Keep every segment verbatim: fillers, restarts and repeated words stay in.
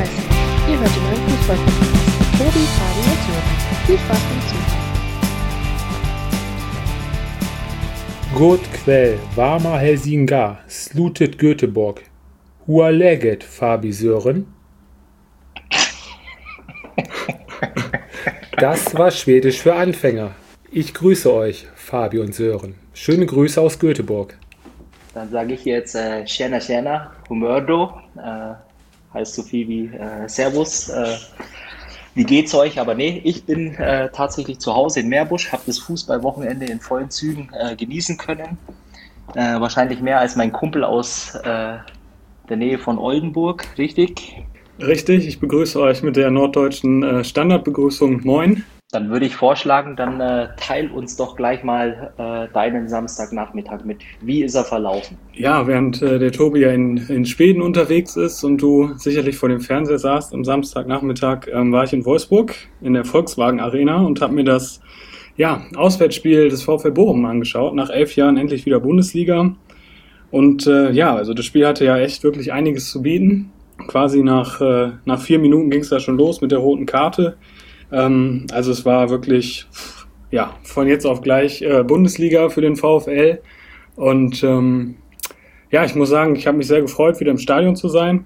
begeistern. Ihr hört den neuen Fußball-Podcast mit Tobi, Fabi und Sören. Viel Spaß beim Zuhören. God kväll, varma Helsingör, slutet Göteborg. Hur läget, Fabi Sören? Das war Schwedisch für Anfänger. Ich grüße euch, Fabi und Sören. Schöne Grüße aus Göteborg. Dann sage ich jetzt äh, Tjena Tjena, Humördo, äh, heißt so viel wie äh, Servus. Äh, wie geht's euch? Aber nee, ich bin äh, tatsächlich zu Hause in Meerbusch, habe das Fußballwochenende in vollen Zügen äh, genießen können. Äh, wahrscheinlich mehr als mein Kumpel aus äh, der Nähe von Oldenburg, richtig? Richtig, ich begrüße euch mit der norddeutschen äh, Standardbegrüßung Moin. Dann würde ich vorschlagen, dann äh, teil uns doch gleich mal äh, deinen Samstagnachmittag mit. Wie ist er verlaufen? Ja, während äh, der Tobi ja in, in Schweden unterwegs ist und du sicherlich vor dem Fernseher saßt am Samstagnachmittag, ähm, war ich in Wolfsburg in der Volkswagen Arena und habe mir das ja, Auswärtsspiel des VfL Bochum angeschaut. Nach elf Jahren endlich wieder Bundesliga. Und äh, ja, also das Spiel hatte ja echt wirklich einiges zu bieten. Quasi nach, äh, nach vier Minuten ging es da schon los mit der roten Karte. Ähm, also es war wirklich, ja, von jetzt auf gleich äh, Bundesliga für den VfL. Und ähm, ja, ich muss sagen, ich habe mich sehr gefreut, wieder im Stadion zu sein.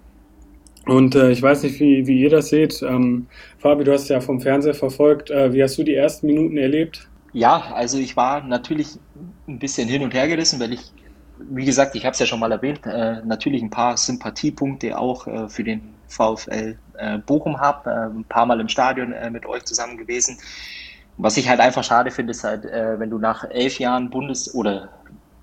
Und äh, ich weiß nicht, wie, wie ihr das seht. Ähm, Fabi, du hast ja vom Fernseher verfolgt. Äh, wie hast du die ersten Minuten erlebt? Ja, also ich war natürlich ein bisschen hin und her gerissen, weil ich, wie gesagt, ich habe es ja schon mal erwähnt, äh, natürlich ein paar Sympathiepunkte auch äh, für den VfL äh, Bochum habe, äh, ein paar Mal im Stadion äh, mit euch zusammen gewesen. Was ich halt einfach schade finde, ist halt, äh, wenn du nach elf Jahren Bundes- oder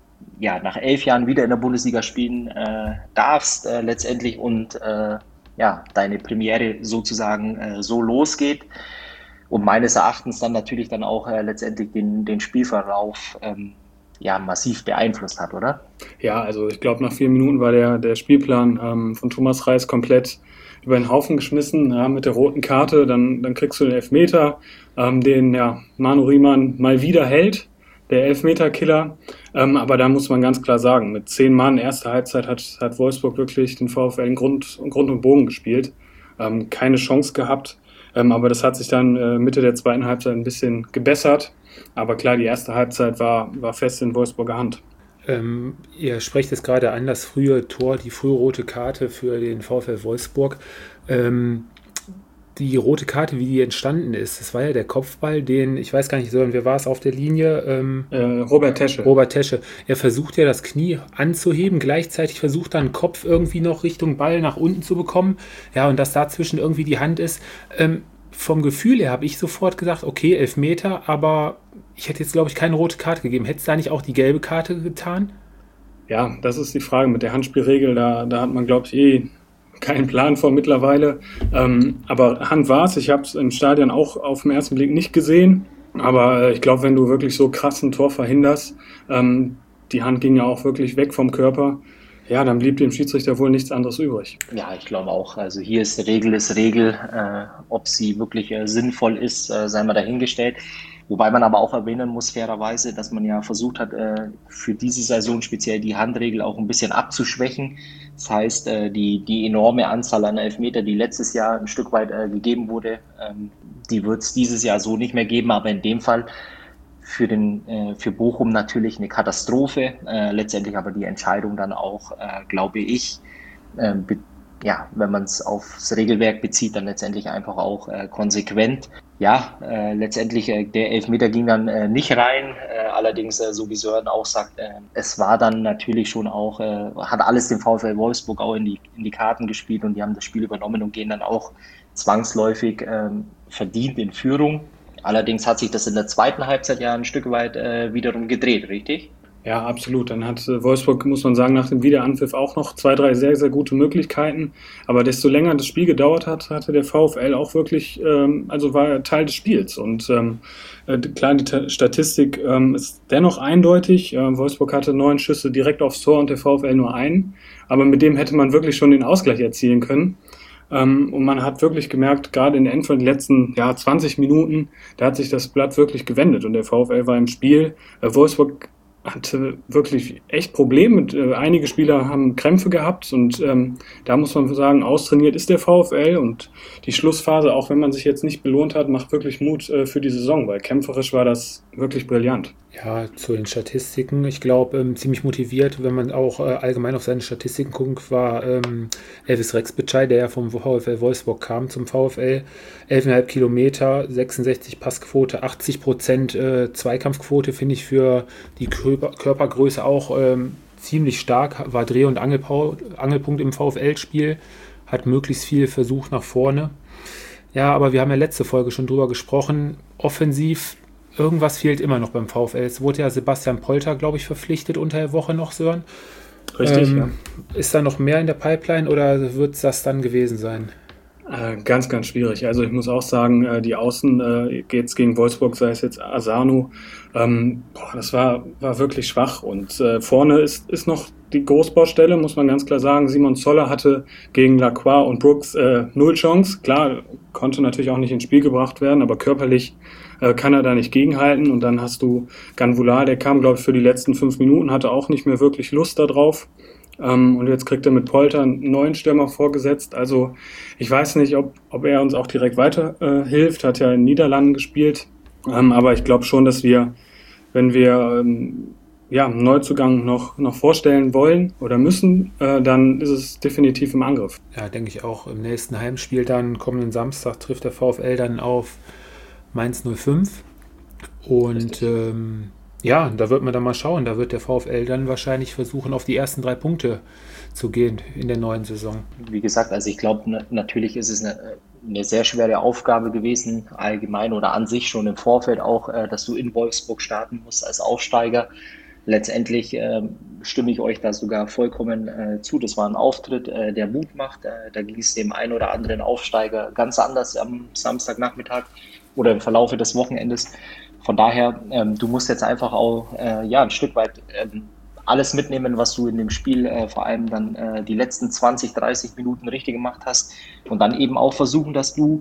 ja, nach elf Jahren wieder in der Bundesliga spielen äh, darfst äh, letztendlich und äh, ja, deine Premiere sozusagen äh, so losgeht und meines Erachtens dann natürlich dann auch äh, letztendlich den, den Spielverlauf ähm, ja, massiv beeinflusst hat, oder? Ja, also ich glaube, nach vier Minuten war der, der Spielplan ähm, von Thomas Reis komplett über den Haufen geschmissen, ja, mit der roten Karte. Dann, dann kriegst du den Elfmeter, ähm, den ja, Manu Riemann mal wieder hält, der Elfmeterkiller. Ähm, aber da muss man ganz klar sagen, mit zehn Mann erste Halbzeit hat, hat Wolfsburg wirklich den VfL in Grund, in Grund und Bogen gespielt. Ähm, keine Chance gehabt, ähm, aber das hat sich dann äh, Mitte der zweiten Halbzeit ein bisschen gebessert. Aber klar, die erste Halbzeit war, war fest in Wolfsburger Hand. Ähm, ihr sprecht es gerade an, das frühe Tor, die frühe rote Karte für den VfL Wolfsburg. Ähm, die rote Karte, wie die entstanden ist, das war ja der Kopfball, den, ich weiß gar nicht, sondern wer war es auf der Linie? Ähm, äh, Robert Tesche. Robert Tesche. Er versucht ja das Knie anzuheben, gleichzeitig versucht dann den Kopf irgendwie noch Richtung Ball nach unten zu bekommen. Ja, und dass dazwischen irgendwie die Hand ist. Ähm, vom Gefühl her habe ich sofort gesagt, okay, Elfmeter, aber ich hätte jetzt, glaube ich, keine rote Karte gegeben. Hätte es da nicht auch die gelbe Karte getan? Ja, das ist die Frage mit der Handspielregel. Da, da hat man, glaube ich, eh keinen Plan vor mittlerweile. Ähm, aber Hand war es. Ich habe es im Stadion auch auf den ersten Blick nicht gesehen. Aber äh, ich glaube, wenn du wirklich so krass ein Tor verhinderst, ähm, die Hand ging ja auch wirklich weg vom Körper, ja, dann blieb dem Schiedsrichter wohl nichts anderes übrig. Ja, ich glaube auch. Also hier ist Regel ist Regel. Äh, ob sie wirklich äh, sinnvoll ist, äh, sei mal dahingestellt. Wobei man aber auch erwähnen muss, fairerweise, dass man ja versucht hat, äh, für diese Saison speziell die Handregel auch ein bisschen abzuschwächen. Das heißt, äh, die, die enorme Anzahl an Elfmeter, die letztes Jahr ein Stück weit äh, gegeben wurde, ähm, die wird es dieses Jahr so nicht mehr geben. Aber in dem Fall für den äh, für Bochum natürlich eine Katastrophe. Äh, letztendlich aber die Entscheidung dann auch, äh, glaube ich, äh, be- ja, wenn man es aufs Regelwerk bezieht, dann letztendlich einfach auch äh, konsequent. Ja, äh, letztendlich äh, der Elfmeter ging dann äh, nicht rein. Äh, allerdings, äh, so wie Sören auch sagt, äh, es war dann natürlich schon auch, äh, hat alles dem VfL Wolfsburg auch in die in die Karten gespielt und die haben das Spiel übernommen und gehen dann auch zwangsläufig äh, verdient in Führung. Allerdings hat sich das in der zweiten Halbzeit ja ein Stück weit äh, wiederum gedreht, richtig? Ja, absolut. Dann hat äh, Wolfsburg, muss man sagen, nach dem Wiederanpfiff auch noch zwei, drei sehr, sehr gute Möglichkeiten. Aber desto länger das Spiel gedauert hat, hatte der VfL auch wirklich, ähm, also war er Teil des Spiels. Und ähm, äh, klar, die T- Statistik ähm, ist dennoch eindeutig. Äh, Wolfsburg hatte neun Schüsse direkt aufs Tor und der VfL nur einen. Aber mit dem hätte man wirklich schon den Ausgleich erzielen können. Ähm, und man hat wirklich gemerkt, gerade in der Endphase, die letzten ja, zwanzig Minuten, da hat sich das Blatt wirklich gewendet und der VfL war im Spiel. Äh, Wolfsburg hatte wirklich echt Probleme. Mit, äh, einige Spieler haben Krämpfe gehabt und ähm, da muss man sagen, austrainiert ist der VfL und die Schlussphase, auch wenn man sich jetzt nicht belohnt hat, macht wirklich Mut äh, für die Saison, weil kämpferisch war das wirklich brillant. Ja, zu den Statistiken. Ich glaube, ähm, ziemlich motiviert, wenn man auch äh, allgemein auf seine Statistiken guckt, war ähm, Elvis Rexbitschei, der ja vom VfL Wolfsburg kam zum VfL. elf Komma fünf Kilometer, sechsundsechzig Passquote, achtzig Prozent äh, Zweikampfquote, finde ich für die Körper Körpergröße auch ähm, ziemlich stark. War Dreh- und Angelpau Angelpunkt im VfL-Spiel, hat möglichst viel versucht nach vorne. Ja, aber wir haben ja letzte Folge schon drüber gesprochen. Offensiv, irgendwas fehlt immer noch beim VfL. Es wurde ja Sebastian Polter, glaube ich, verpflichtet unter der Woche noch, Sören. Richtig, ähm, ja. Ist da noch mehr in der Pipeline oder wird es das dann gewesen sein? Äh, ganz, ganz schwierig. Also ich muss auch sagen, äh, die Außen äh, jetzt gegen Wolfsburg, sei es jetzt Asano, ähm, boah, das war, war wirklich schwach. Und äh, vorne ist, ist noch die Großbaustelle, muss man ganz klar sagen. Simon Zoller hatte gegen Lacroix und Brooks äh, null Chance. Klar, konnte natürlich auch nicht ins Spiel gebracht werden, aber körperlich äh, kann er da nicht gegenhalten. Und dann hast du Ganvular, der kam, glaube ich, für die letzten fünf Minuten, hatte auch nicht mehr wirklich Lust darauf. Um, und jetzt kriegt er mit Polter einen neuen Stürmer vorgesetzt. Also ich weiß nicht, ob, ob er uns auch direkt weiter äh, hilft. Hat ja in den Niederlanden gespielt. Um, aber ich glaube schon, dass wir, wenn wir ähm, ja, einen Neuzugang noch, noch vorstellen wollen oder müssen, äh, dann ist es definitiv im Angriff. Ja, denke ich auch. Im nächsten Heimspiel dann, kommenden Samstag, trifft der VfL dann auf Mainz null fünf. Und ähm, ja, da wird man dann mal schauen. Da wird der VfL dann wahrscheinlich versuchen, auf die ersten drei Punkte zu gehen in der neuen Saison. Wie gesagt, also ich glaube, na, natürlich ist es eine, eine sehr schwere Aufgabe gewesen, allgemein oder an sich schon im Vorfeld auch, äh, dass du in Wolfsburg starten musst als Aufsteiger. Letztendlich äh, stimme ich euch da sogar vollkommen äh, zu. Das war ein Auftritt, äh, der Mut macht. Äh, da ging es dem einen oder anderen Aufsteiger ganz anders am Samstagnachmittag oder im Verlaufe des Wochenendes. Von daher, ähm, du musst jetzt einfach auch äh, ja, ein Stück weit ähm, alles mitnehmen, was du in dem Spiel äh, vor allem dann äh, die letzten zwanzig, dreißig Minuten richtig gemacht hast und dann eben auch versuchen, dass du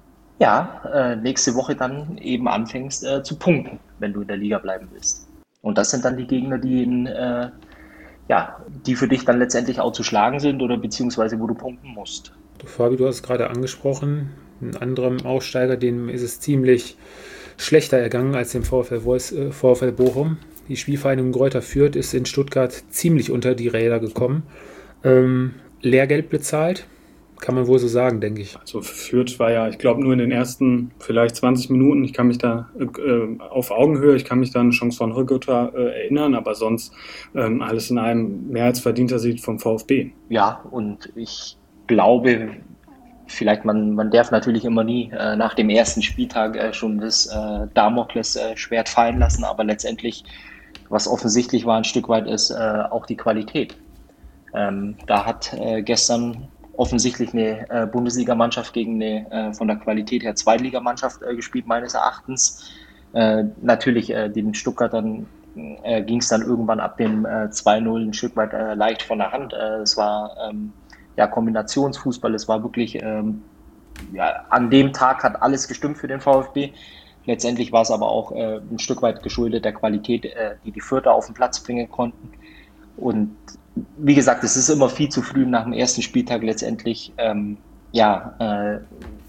ja äh, nächste Woche dann eben anfängst äh, zu punkten, wenn du in der Liga bleiben willst. Und das sind dann die Gegner, die in, äh, ja, die für dich dann letztendlich auch zu schlagen sind oder beziehungsweise wo du punkten musst. Du, Fabi, du hast es gerade angesprochen. Ein anderem Aufsteiger, dem ist es ziemlich schlechter ergangen als dem VfL, Wolfs, äh, VfL Bochum. Die Spielvereinigung Greuther Fürth ist in Stuttgart ziemlich unter die Räder gekommen. Ähm, Lehrgeld bezahlt, kann man wohl so sagen, denke ich. Also Fürth war ja, ich glaube, nur in den ersten vielleicht zwanzig Minuten, ich kann mich da äh, auf Augenhöhe, ich kann mich da an eine Chance von Rügger äh, erinnern, aber sonst ähm, alles in einem mehr als verdienter Sieg vom VfB. Ja, und ich glaube, vielleicht, man, man darf natürlich immer nie äh, nach dem ersten Spieltag äh, schon das äh, Damoklesschwert äh, fallen lassen, aber letztendlich, was offensichtlich war ein Stück weit, ist äh, auch die Qualität. Ähm, da hat äh, gestern offensichtlich eine äh, Bundesligamannschaft gegen eine äh, von der Qualität her Zweitligamannschaft äh, gespielt, meines Erachtens. Äh, natürlich, äh, den Stuttgartern äh, ging es dann irgendwann ab dem äh, zwei null ein Stück weit äh, leicht von der Hand. Äh, es war ähm, ja Kombinationsfußball, es war wirklich, ähm, ja, an dem Tag hat alles gestimmt für den VfB. Letztendlich war es aber auch äh, ein Stück weit geschuldet der Qualität, äh, die die Fürther auf den Platz bringen konnten. Und wie gesagt, es ist immer viel zu früh nach dem ersten Spieltag letztendlich, ähm, ja, äh,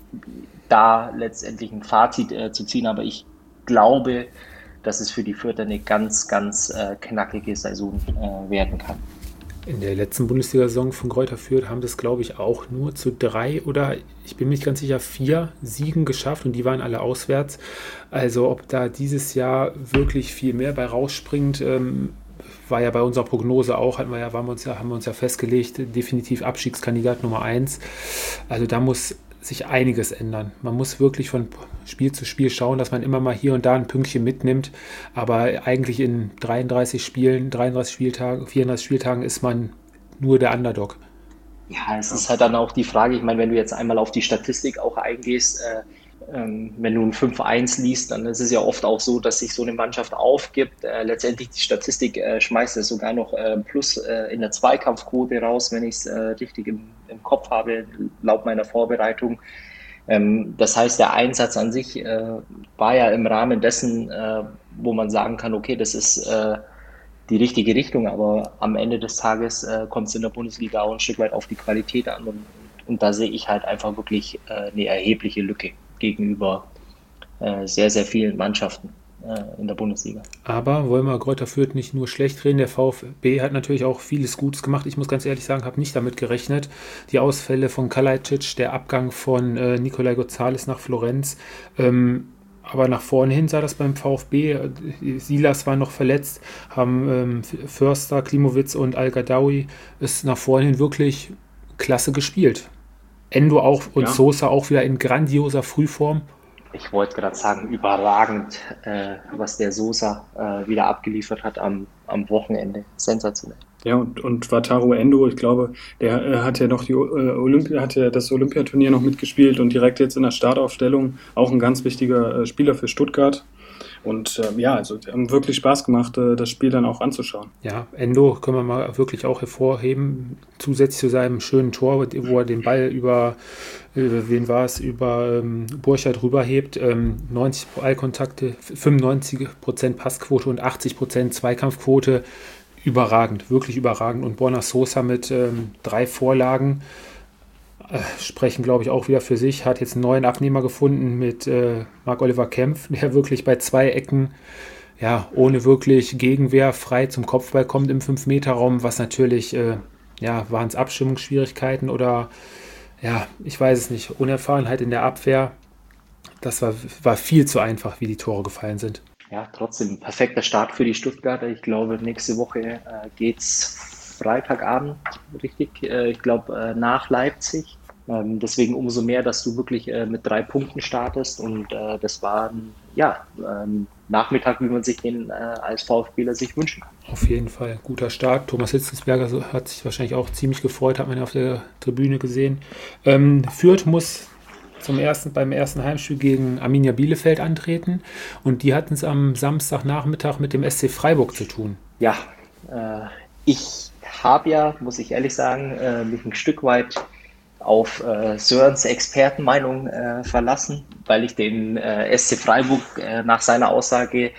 da letztendlich ein Fazit äh, zu ziehen. Aber ich glaube, dass es für die Fürther eine ganz, ganz äh, knackige Saison äh, werden kann. In der letzten Bundesliga-Saison von Greuther Fürth haben das, glaube ich, auch nur zu drei oder, ich bin mir nicht ganz sicher, vier Siegen geschafft und die waren alle auswärts. Also ob da dieses Jahr wirklich viel mehr bei rausspringt, ähm, war ja bei unserer Prognose auch, hatten wir ja, waren wir uns ja, haben wir uns ja festgelegt, definitiv Abstiegskandidat Nummer eins. Also da muss sich einiges ändern. Man muss wirklich von Spiel zu Spiel schauen, dass man immer mal hier und da ein Pünktchen mitnimmt, aber eigentlich in dreiunddreißig Spielen, dreiunddreißig Spieltagen, vierunddreißig Spieltagen ist man nur der Underdog. Ja, es ist halt dann auch die Frage, ich meine, wenn du jetzt einmal auf die Statistik auch eingehst, äh, ähm, wenn du ein fünf eins liest, dann ist es ja oft auch so, dass sich so eine Mannschaft aufgibt. Äh, letztendlich die Statistik äh, schmeißt es sogar noch äh, plus äh, in der Zweikampfquote raus, wenn ich es äh, richtig im, im Kopf habe, laut meiner Vorbereitung. Ähm, das heißt, der Einsatz an sich äh, war ja im Rahmen dessen, äh, wo man sagen kann, okay, das ist äh, die richtige Richtung, aber am Ende des Tages äh, kommt es in der Bundesliga auch ein Stück weit auf die Qualität an und, und da sehe ich halt einfach wirklich äh, eine erhebliche Lücke gegenüber äh, sehr, sehr vielen Mannschaften äh, in der Bundesliga. Aber wollen wir Greuther Fürth nicht nur schlecht reden, der VfB hat natürlich auch vieles Gutes gemacht. Ich muss ganz ehrlich sagen, habe nicht damit gerechnet. Die Ausfälle von Kalajdzic, der Abgang von äh, Nikolai Gonzalez nach Florenz, ähm, aber nach vorne hin sah das beim VfB. Silas war noch verletzt, haben ähm, Förster, Klimowitz und Al-Gadawi ist nach vorne hin wirklich klasse gespielt. Endo auch und ja. Sosa auch wieder in grandioser Frühform. Ich wollte gerade sagen, überragend, äh, was der Sosa äh, wieder abgeliefert hat am, am Wochenende. Sensationell. Ja, und, und Wataru Endo, ich glaube, der äh, hat ja noch die äh, Olympia, hat ja das Olympiaturnier noch mitgespielt und direkt jetzt in der Startaufstellung auch ein ganz wichtiger äh, Spieler für Stuttgart. Und äh, ja, also die haben wirklich Spaß gemacht, äh, das Spiel dann auch anzuschauen. Ja, Endo können wir mal wirklich auch hervorheben, zusätzlich zu seinem schönen Tor, wo er den Ball über, über wen war es, über ähm, Burchard rüberhebt, ähm, neunzig Ballkontakte, fünfundneunzig Prozent Passquote und achtzig Prozent Zweikampfquote, überragend, wirklich überragend. Und Borna Sosa mit ähm, drei Vorlagen äh, sprechen, glaube ich, auch wieder für sich. Hat jetzt einen neuen Abnehmer gefunden mit äh, Marc-Oliver Kempf, der wirklich bei zwei Ecken, ja, ohne wirklich Gegenwehr frei zum Kopfball kommt im fünf Meter Raum, was natürlich, äh, ja, waren es Abstimmungsschwierigkeiten oder, ja, ich weiß es nicht, Unerfahrenheit in der Abwehr. Das war, war viel zu einfach, wie die Tore gefallen sind. Ja, trotzdem perfekter Start für die Stuttgarter. Ich glaube, nächste Woche äh, geht's Freitagabend, richtig? Äh, ich glaube, äh, nach Leipzig. Ähm, deswegen umso mehr, dass du wirklich äh, mit drei Punkten startest. Und äh, das war ein ja, ähm, Nachmittag, wie man sich den äh, als VfBler sich wünschen kann. Auf jeden Fall guter Start. Thomas Hitzelsberger hat sich wahrscheinlich auch ziemlich gefreut, hat man ja auf der Tribüne gesehen. Ähm, Fürth muss zum ersten, beim ersten Heimspiel gegen Arminia Bielefeld antreten und die hatten es am Samstagnachmittag mit dem S C Freiburg zu tun. Ja, äh, ich habe ja, muss ich ehrlich sagen, äh, mich ein Stück weit auf äh, Sörens Expertenmeinung äh, verlassen, weil ich den äh, S C Freiburg äh, nach seiner Aussage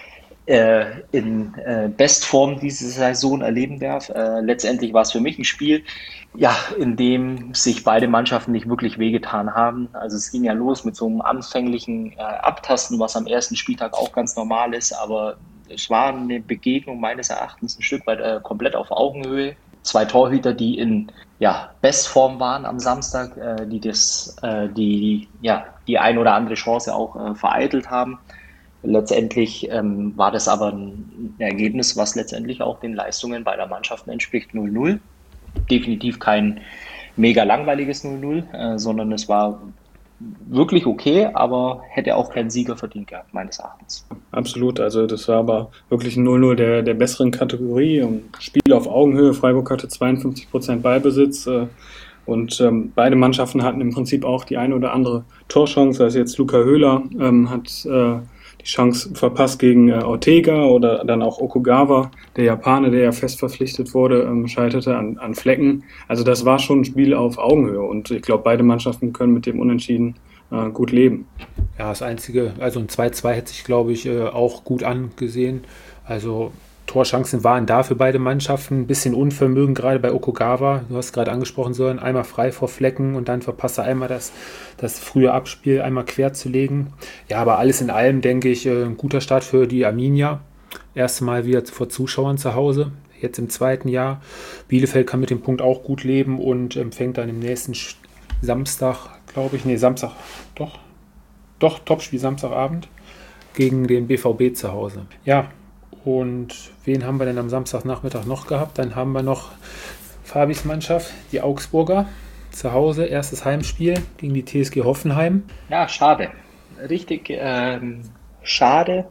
äh, in äh, Bestform diese Saison erleben darf. Äh, letztendlich war es für mich ein Spiel, ja, in dem sich beide Mannschaften nicht wirklich wehgetan haben. Also es ging ja los mit so einem anfänglichen äh, Abtasten, was am ersten Spieltag auch ganz normal ist, aber es war eine Begegnung meines Erachtens ein Stück weit äh, komplett auf Augenhöhe. Zwei Torhüter, die in ja, Bestform waren am Samstag, äh, die das, äh, die ja die ein oder andere Chance auch äh, vereitelt haben. Letztendlich ähm, war das aber ein Ergebnis, was letztendlich auch den Leistungen beider Mannschaften entspricht. null null. Definitiv kein mega langweiliges null null, äh, sondern es war wirklich okay, aber hätte auch keinen Sieger verdient gehabt, meines Erachtens. Absolut, also das war aber wirklich ein null null der, der besseren Kategorie. Ein Spiel auf Augenhöhe, Freiburg hatte zweiundfünfzig Prozent Ballbesitz äh, und ähm, beide Mannschaften hatten im Prinzip auch die eine oder andere Torchance. Also jetzt Luca Höhler ähm, hat äh, die Chance verpasst gegen äh, Ortega oder dann auch Okugawa, der Japaner, der ja fest verpflichtet wurde, ähm, scheiterte an, an Flecken. Also das war schon ein Spiel auf Augenhöhe und ich glaube, beide Mannschaften können mit dem Unentschieden äh, gut leben. Ja, das Einzige, also ein zwei zwei hätte sich, glaube ich, äh, auch gut angesehen. Also Torchancen waren da für beide Mannschaften. Ein bisschen Unvermögen gerade bei Okugawa. Du hast gerade angesprochen, Sören, einmal frei vor Flecken und dann verpasst er einmal das, das frühe Abspiel, einmal quer zu legen. Ja, aber alles in allem, denke ich, ein guter Start für die Arminia. Erste Mal wieder vor Zuschauern zu Hause, jetzt im zweiten Jahr. Bielefeld kann mit dem Punkt auch gut leben und empfängt dann im nächsten Samstag, glaube ich, nee, Samstag, doch, doch, Topspiel Samstagabend gegen den B V B zu Hause. Ja, und wen haben wir denn am Samstagnachmittag noch gehabt? Dann haben wir noch Fabis Mannschaft, die Augsburger, zu Hause, erstes Heimspiel gegen die T S G Hoffenheim. Ja, schade. Richtig ähm, schade.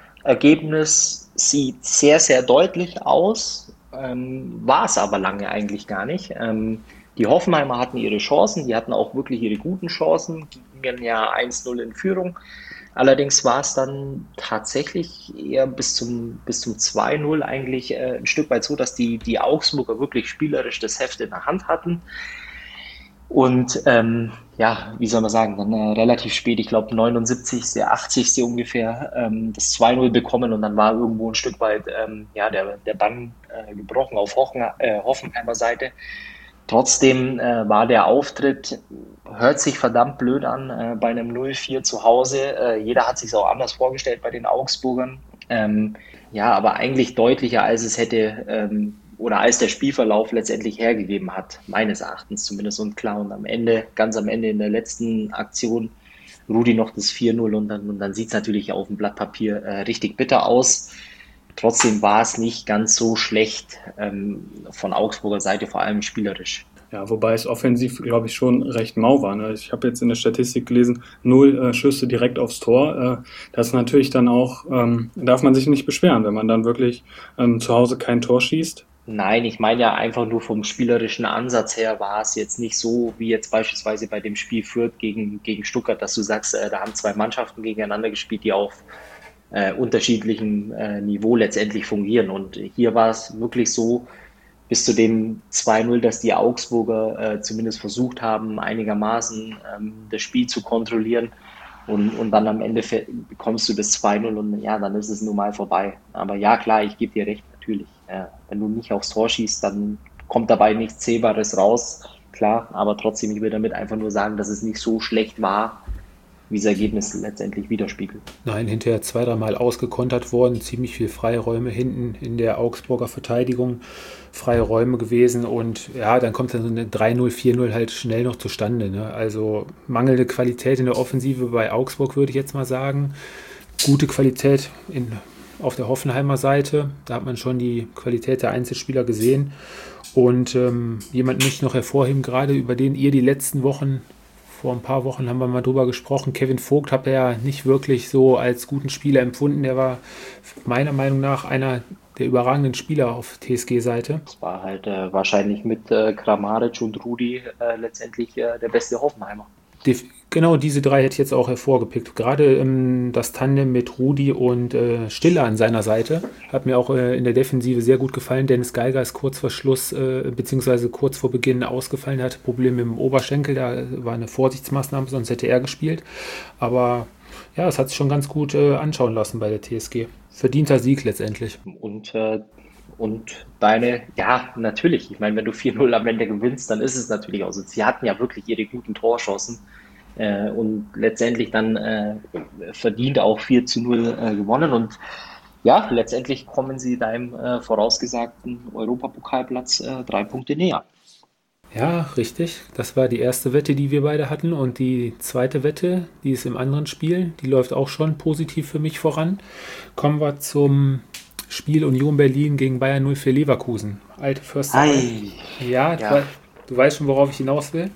Ergebnis sieht sehr, sehr deutlich aus, ähm, war es aber lange eigentlich gar nicht. Ähm, die Hoffenheimer hatten ihre Chancen, die hatten auch wirklich ihre guten Chancen, gingen ja eins null in Führung. Allerdings war es dann tatsächlich eher bis zum, bis zum zwei null eigentlich äh, ein Stück weit so, dass die, die Augsburger wirklich spielerisch das Heft in der Hand hatten. Und ähm, ja, wie soll man sagen, dann äh, relativ spät, ich glaube neunundsiebzigste, achtzigste ungefähr, ähm, das zwei null bekommen und dann war irgendwo ein Stück weit ähm, ja, der, der Bann äh, gebrochen auf Hochen, äh, Hoffenheimer Seite. Trotzdem äh, war der Auftritt, hört sich verdammt blöd an, äh, bei einem null vier zu Hause. Äh, jeder hat sich auch anders vorgestellt bei den Augsburgern. Ähm, ja, aber eigentlich deutlicher, als es hätte ähm, oder als der Spielverlauf letztendlich hergegeben hat, meines Erachtens zumindest. Und klar, und am Ende, ganz am Ende in der letzten Aktion, Rudi noch das vier null und dann, und dann sieht es natürlich auf dem Blatt Papier äh, richtig bitter aus. Trotzdem war es nicht ganz so schlecht ähm, von Augsburger Seite, vor allem spielerisch. Ja, wobei es offensiv, glaube ich, schon recht mau war. Ne? Ich habe jetzt in der Statistik gelesen, null äh, Schüsse direkt aufs Tor. Äh, das ist natürlich dann auch, ähm, darf man sich nicht beschweren, wenn man dann wirklich ähm, zu Hause kein Tor schießt. Nein, ich meine ja einfach nur vom spielerischen Ansatz her war es jetzt nicht so wie jetzt beispielsweise bei dem Spiel Fürth gegen, gegen Stuttgart, dass du sagst, äh, da haben zwei Mannschaften gegeneinander gespielt, die auf äh, unterschiedlichem äh, Niveau letztendlich fungieren. Und hier war es wirklich so, bis zu dem zwei null, dass die Augsburger äh, zumindest versucht haben, einigermaßen ähm, das Spiel zu kontrollieren. Und, und dann am Ende fe- bekommst du das zwei null und ja, dann ist es nun mal vorbei. Aber ja, klar, ich gebe dir recht, natürlich. Äh, wenn du nicht aufs Tor schießt, dann kommt dabei nichts Sehbares raus. Klar, aber trotzdem, ich will damit einfach nur sagen, dass es nicht so schlecht war, wie das Ergebnis letztendlich widerspiegelt. Nein, hinterher zwei, dreimal ausgekontert worden, ziemlich viel Freiräume hinten in der Augsburger Verteidigung, freie Räume gewesen und ja, dann kommt dann so eine drei null, vier null halt schnell noch zustande. Ne? Also mangelnde Qualität in der Offensive bei Augsburg, würde ich jetzt mal sagen. Gute Qualität in, auf der Hoffenheimer Seite, da hat man schon die Qualität der Einzelspieler gesehen. Und ähm, jemand möchte ich noch hervorheben, gerade über den ihr die letzten Wochen vor ein paar Wochen haben wir mal drüber gesprochen. Kevin Vogt habe ja nicht wirklich so als guten Spieler empfunden. Der war meiner Meinung nach einer der überragenden Spieler auf T S G-Seite. Das war halt äh, wahrscheinlich mit äh, Kramaric und Rudi äh, letztendlich äh, der beste Hoffenheimer. Def- Genau diese drei hätte ich jetzt auch hervorgepickt. Gerade ähm, das Tandem mit Rudi und äh, Stiller an seiner Seite hat mir auch äh, in der Defensive sehr gut gefallen. Dennis Geiger ist kurz vor Schluss, äh, beziehungsweise kurz vor Beginn ausgefallen. Er hatte Probleme mit dem Oberschenkel, da war eine Vorsichtsmaßnahme, sonst hätte er gespielt. Aber ja, es hat sich schon ganz gut äh, anschauen lassen bei der T S G. Verdienter Sieg letztendlich. Und, äh, und deine, ja, natürlich, ich meine, wenn du vier null am Ende gewinnst, dann ist es natürlich auch so. Sie hatten ja wirklich ihre guten Torchancen äh, und letztendlich dann äh, verdient auch vier zu null äh, gewonnen. Und ja, letztendlich kommen sie deinem äh, vorausgesagten Europapokalplatz äh, drei Punkte näher. Ja, richtig. Das war die erste Wette, die wir beide hatten. Und die zweite Wette, die ist im anderen Spiel, die läuft auch schon positiv für mich voran. Kommen wir zum Spiel Union Berlin gegen Bayern null vier Leverkusen. Alte Förster. Ei, Ja, du, ja, wei- du weißt schon, worauf ich hinaus will.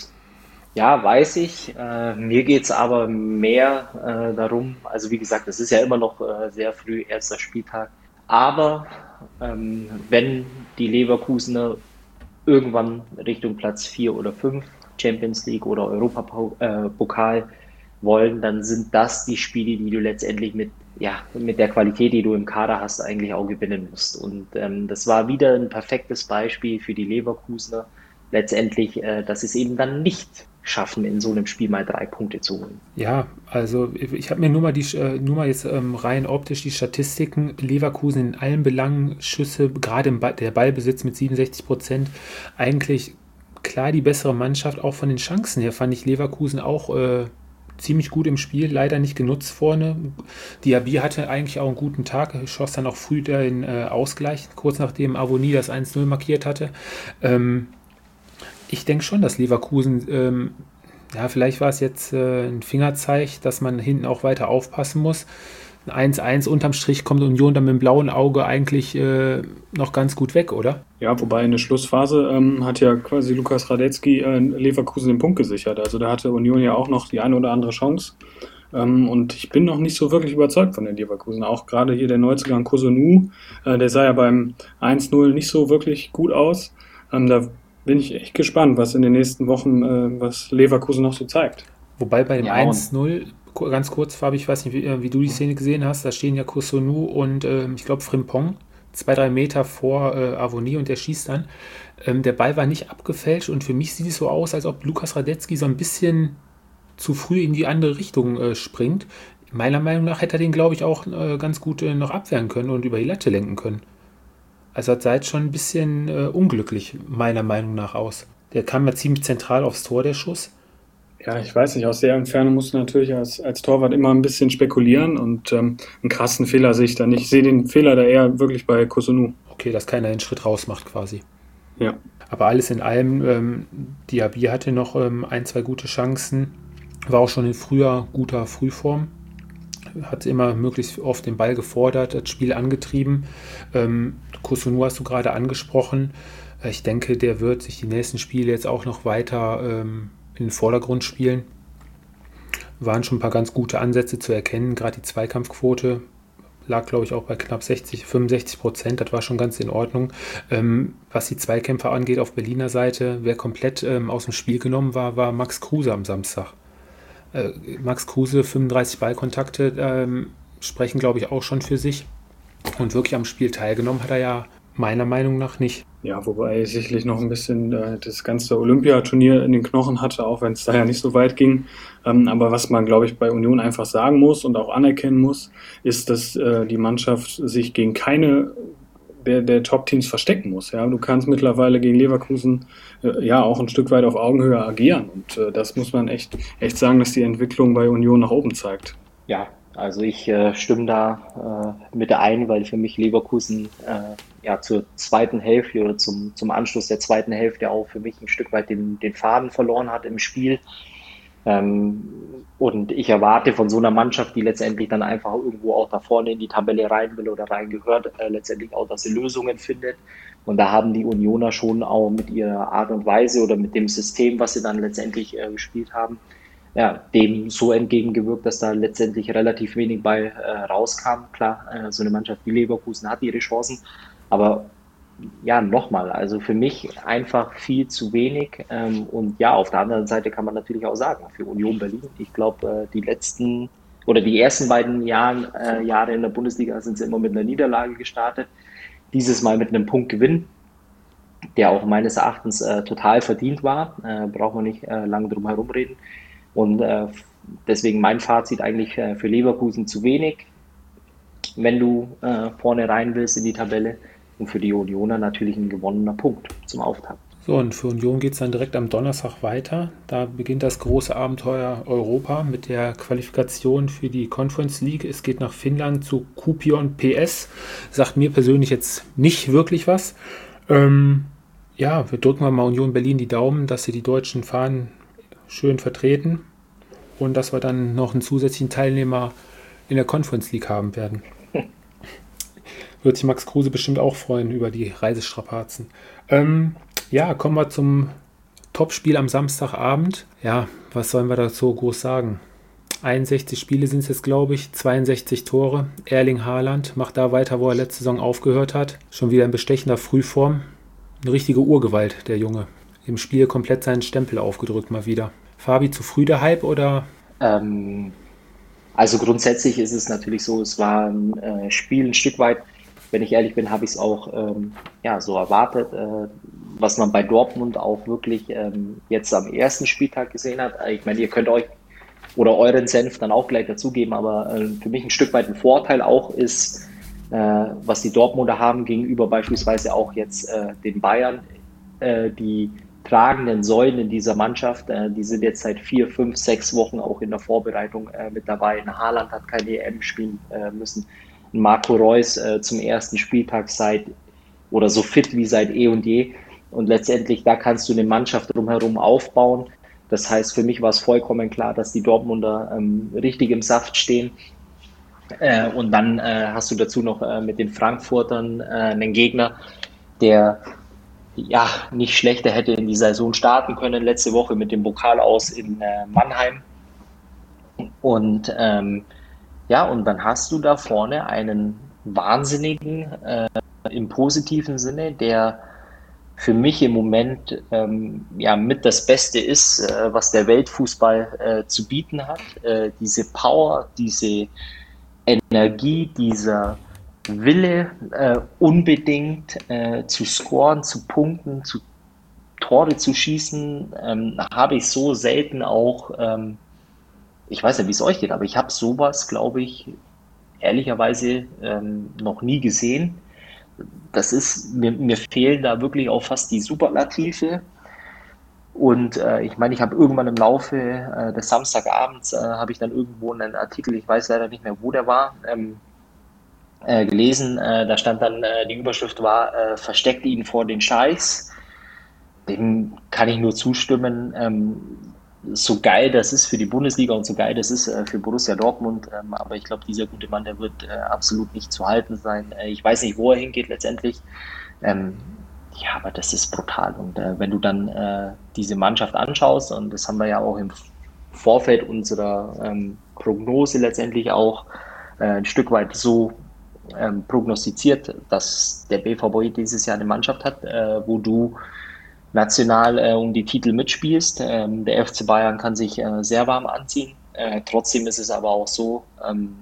ja, weiß ich. Äh, mir geht's aber mehr äh, darum, also wie gesagt, es ist ja immer noch äh, sehr früh, erster Spieltag. Aber ähm, wenn die Leverkusener irgendwann Richtung Platz vier oder fünf Champions League oder Europapokal wollen, dann sind das die Spiele, die du letztendlich mit, ja, mit der Qualität, die du im Kader hast, eigentlich auch gewinnen musst. Und ähm, das war wieder ein perfektes Beispiel für die Leverkusener, letztendlich, äh, dass sie es eben dann nicht schaffen, in so einem Spiel mal drei Punkte zu holen. Ja, also ich habe mir nur mal die äh, nur mal jetzt ähm, rein optisch die Statistiken Leverkusen in allen Belangen Schüsse, gerade im Ball, der Ballbesitz mit siebenundsechzig Prozent, eigentlich klar die bessere Mannschaft. Auch von den Chancen her fand ich Leverkusen auch äh, ziemlich gut im Spiel, leider nicht genutzt vorne. Diaby hatte eigentlich auch einen guten Tag, schoss dann auch früh den äh, Ausgleich, kurz nachdem Avoni das eins null markiert hatte. Ähm, Ich denke schon, dass Leverkusen, ähm, ja, vielleicht war es jetzt äh, ein Fingerzeig, dass man hinten auch weiter aufpassen muss. Ein eins eins unterm Strich kommt Union dann mit dem blauen Auge eigentlich äh, noch ganz gut weg, oder? Ja, wobei in der Schlussphase ähm, hat ja quasi Lukas Radetzky äh, Leverkusen den Punkt gesichert. Also da hatte Union ja auch noch die eine oder andere Chance. Ähm, und ich bin noch nicht so wirklich überzeugt von den Leverkusen. Auch gerade hier der Neuzugang Kosunu, äh, der sah ja beim eins null nicht so wirklich gut aus. Ähm, da bin ich echt gespannt, was in den nächsten Wochen, äh, was Leverkusen noch so zeigt. Wobei bei dem Ja, eins und null, ku- ganz kurz, Fabi, ich weiß nicht, wie, äh, wie du die Szene gesehen hast, da stehen ja Kosunu und ähm, ich glaube Frimpong zwei, drei Meter vor äh, Avoni und der schießt dann. Ähm, der Ball war nicht abgefälscht und für mich sieht es so aus, als ob Lukas Radetzky so ein bisschen zu früh in die andere Richtung äh, springt. Meiner Meinung nach hätte er den, glaube ich, auch äh, ganz gut äh, noch abwehren können und über die Latte lenken können. Also hat Seitz schon ein bisschen äh, unglücklich, meiner Meinung nach, aus. Der kam ja ziemlich zentral aufs Tor, der Schuss. Ja, ich weiß nicht, aus der Entfernung musst du natürlich als, als Torwart immer ein bisschen spekulieren und ähm, einen krassen Fehler sehe ich da nicht. Ich sehe den Fehler da eher wirklich bei Kusunu. Okay, dass keiner den Schritt raus macht quasi. Ja. Aber alles in allem, ähm, Diaby hatte noch ähm, ein, zwei gute Chancen, war auch schon in früher guter Frühform, hat immer möglichst oft den Ball gefordert, das Spiel angetrieben. Ähm, Kusunu hast du gerade angesprochen. Ich denke, der wird sich die nächsten Spiele jetzt auch noch weiter ähm, in den Vordergrund spielen. Waren schon ein paar ganz gute Ansätze zu erkennen. Gerade die Zweikampfquote lag, glaube ich, auch bei knapp sechzig, fünfundsechzig Prozent. Das war schon ganz in Ordnung. Ähm, was die Zweikämpfer angeht auf Berliner Seite, wer komplett ähm, aus dem Spiel genommen war, war Max Kruse am Samstag. Äh, Max Kruse, fünfunddreißig Ballkontakte ähm, sprechen, glaube ich, auch schon für sich. Und wirklich am Spiel teilgenommen hat er ja meiner Meinung nach nicht. Ja, wobei er sicherlich noch ein bisschen äh, das ganze Olympiaturnier in den Knochen hatte, auch wenn es da ja nicht so weit ging. Ähm, aber was man, glaube ich, bei Union einfach sagen muss und auch anerkennen muss, ist, dass äh, die Mannschaft sich gegen keine der, der Top-Teams verstecken muss. Ja, du kannst mittlerweile gegen Leverkusen äh, ja auch ein Stück weit auf Augenhöhe agieren. Und äh, das muss man echt, echt sagen, dass die Entwicklung bei Union nach oben zeigt. Ja, also ich äh, stimme da äh, mit ein, weil für mich Leverkusen äh, ja zur zweiten Hälfte oder zum, zum Anschluss der zweiten Hälfte auch für mich ein Stück weit den, den Faden verloren hat im Spiel. Ähm, und ich erwarte von so einer Mannschaft, die letztendlich dann einfach irgendwo auch da vorne in die Tabelle rein will oder reingehört, äh, letztendlich auch, dass sie Lösungen findet. Und da haben die Unioner schon auch mit ihrer Art und Weise oder mit dem System, was sie dann letztendlich äh, gespielt haben, ja, dem so entgegengewirkt, dass da letztendlich relativ wenig bei äh, rauskam. Klar, äh, so eine Mannschaft wie Leverkusen hat ihre Chancen, aber ja, nochmal, also für mich einfach viel zu wenig. Ähm, und ja, auf der anderen Seite kann man natürlich auch sagen, für Union Berlin, ich glaube, äh, die letzten oder die ersten beiden Jahren, äh, Jahre in der Bundesliga sind sie immer mit einer Niederlage gestartet. Dieses Mal mit einem Punktgewinn, der auch meines Erachtens äh, total verdient war. Äh, brauchen wir nicht äh, lange drum herum reden. Und äh, deswegen mein Fazit eigentlich äh, für Leverkusen zu wenig, wenn du äh, vorne rein willst in die Tabelle. Und für die Unioner natürlich ein gewonnener Punkt zum Auftakt. So, und für Union geht es dann direkt am Donnerstag weiter. Da beginnt das große Abenteuer Europa mit der Qualifikation für die Conference League. Es geht nach Finnland zu Kuopion P S. Sagt mir persönlich jetzt nicht wirklich was. Ähm, ja, wir drücken mal Union Berlin die Daumen, dass sie die deutschen Fahnen schön vertreten und dass wir dann noch einen zusätzlichen Teilnehmer in der Conference League haben werden. Wird sich Max Kruse bestimmt auch freuen über die Reisestrapazen. Ähm, ja, kommen wir zum Topspiel am Samstagabend. Ja, was sollen wir dazu groß sagen? einundsechzig Spiele sind es jetzt, glaube ich, zweiundsechzig Tore. Erling Haaland macht da weiter, wo er letzte Saison aufgehört hat. Schon wieder in bestechender Frühform. Eine richtige Urgewalt, der Junge. Im Spiel komplett seinen Stempel aufgedrückt mal wieder. Fabi, zu früh der Hype oder? Ähm, also grundsätzlich ist es natürlich so, es war ein äh, Spiel ein Stück weit. Wenn ich ehrlich bin, habe ich es auch ähm, ja, so erwartet, äh, was man bei Dortmund auch wirklich ähm, jetzt am ersten Spieltag gesehen hat. Ich meine, ihr könnt euch oder euren Senf dann auch gleich dazugeben, aber äh, für mich ein Stück weit ein Vorteil auch ist, äh, was die Dortmunder haben gegenüber beispielsweise auch jetzt äh, den Bayern. Äh, die tragenden Säulen in dieser Mannschaft, äh, die sind jetzt seit vier, fünf, sechs Wochen auch in der Vorbereitung äh, mit dabei. Ein Haaland hat keine E M spielen äh, müssen. Marco Reus äh, zum ersten Spieltag seit oder so fit wie seit eh und je. Und letztendlich, da kannst du eine Mannschaft drumherum aufbauen. Das heißt, für mich war es vollkommen klar, dass die Dortmunder ähm, richtig im Saft stehen. Äh, und dann äh, hast du dazu noch äh, mit den Frankfurtern äh, einen Gegner, der ja nicht schlechter hätte in die Saison starten können. Letzte Woche mit dem Pokal aus in äh, Mannheim. Und ähm, ja, und dann hast du da vorne einen Wahnsinnigen äh, im positiven Sinne, der für mich im Moment ähm, ja mit das Beste ist, äh, was der Weltfußball äh, zu bieten hat. Äh, diese Power, diese Energie, dieser Wille, äh, unbedingt äh, zu scoren, zu punkten, zu Tore zu schießen, ähm, habe ich so selten auch, ähm, ich weiß ja, wie es euch geht, aber ich habe sowas, glaube ich, ehrlicherweise ähm, noch nie gesehen. Das ist, mir, mir fehlen da wirklich auch fast die Superlative. Und äh, ich meine, ich habe irgendwann im Laufe äh, des Samstagabends, äh, habe ich dann irgendwo einen Artikel, ich weiß leider nicht mehr, wo der war, ähm, äh, gelesen. Äh, da stand dann, äh, die Überschrift war, äh, versteckt ihn vor den Scheichs. Dem kann ich nur zustimmen. Ähm, so geil das ist für die Bundesliga und so geil das ist äh, für Borussia Dortmund. Ähm, aber ich glaube, dieser gute Mann, der wird äh, absolut nicht zu halten sein. Äh, ich weiß nicht, wo er hingeht letztendlich. Ähm, ja, aber das ist brutal. Und äh, wenn du dann äh, diese Mannschaft anschaust, und das haben wir ja auch im Vorfeld unserer ähm, Prognose letztendlich auch äh, ein Stück weit so ähm, prognostiziert, dass der B V B dieses Jahr eine Mannschaft hat, äh, wo du national äh, um die Titel mitspielst. Ähm, der F C Bayern kann sich äh, sehr warm anziehen. Äh, trotzdem ist es aber auch so, ähm,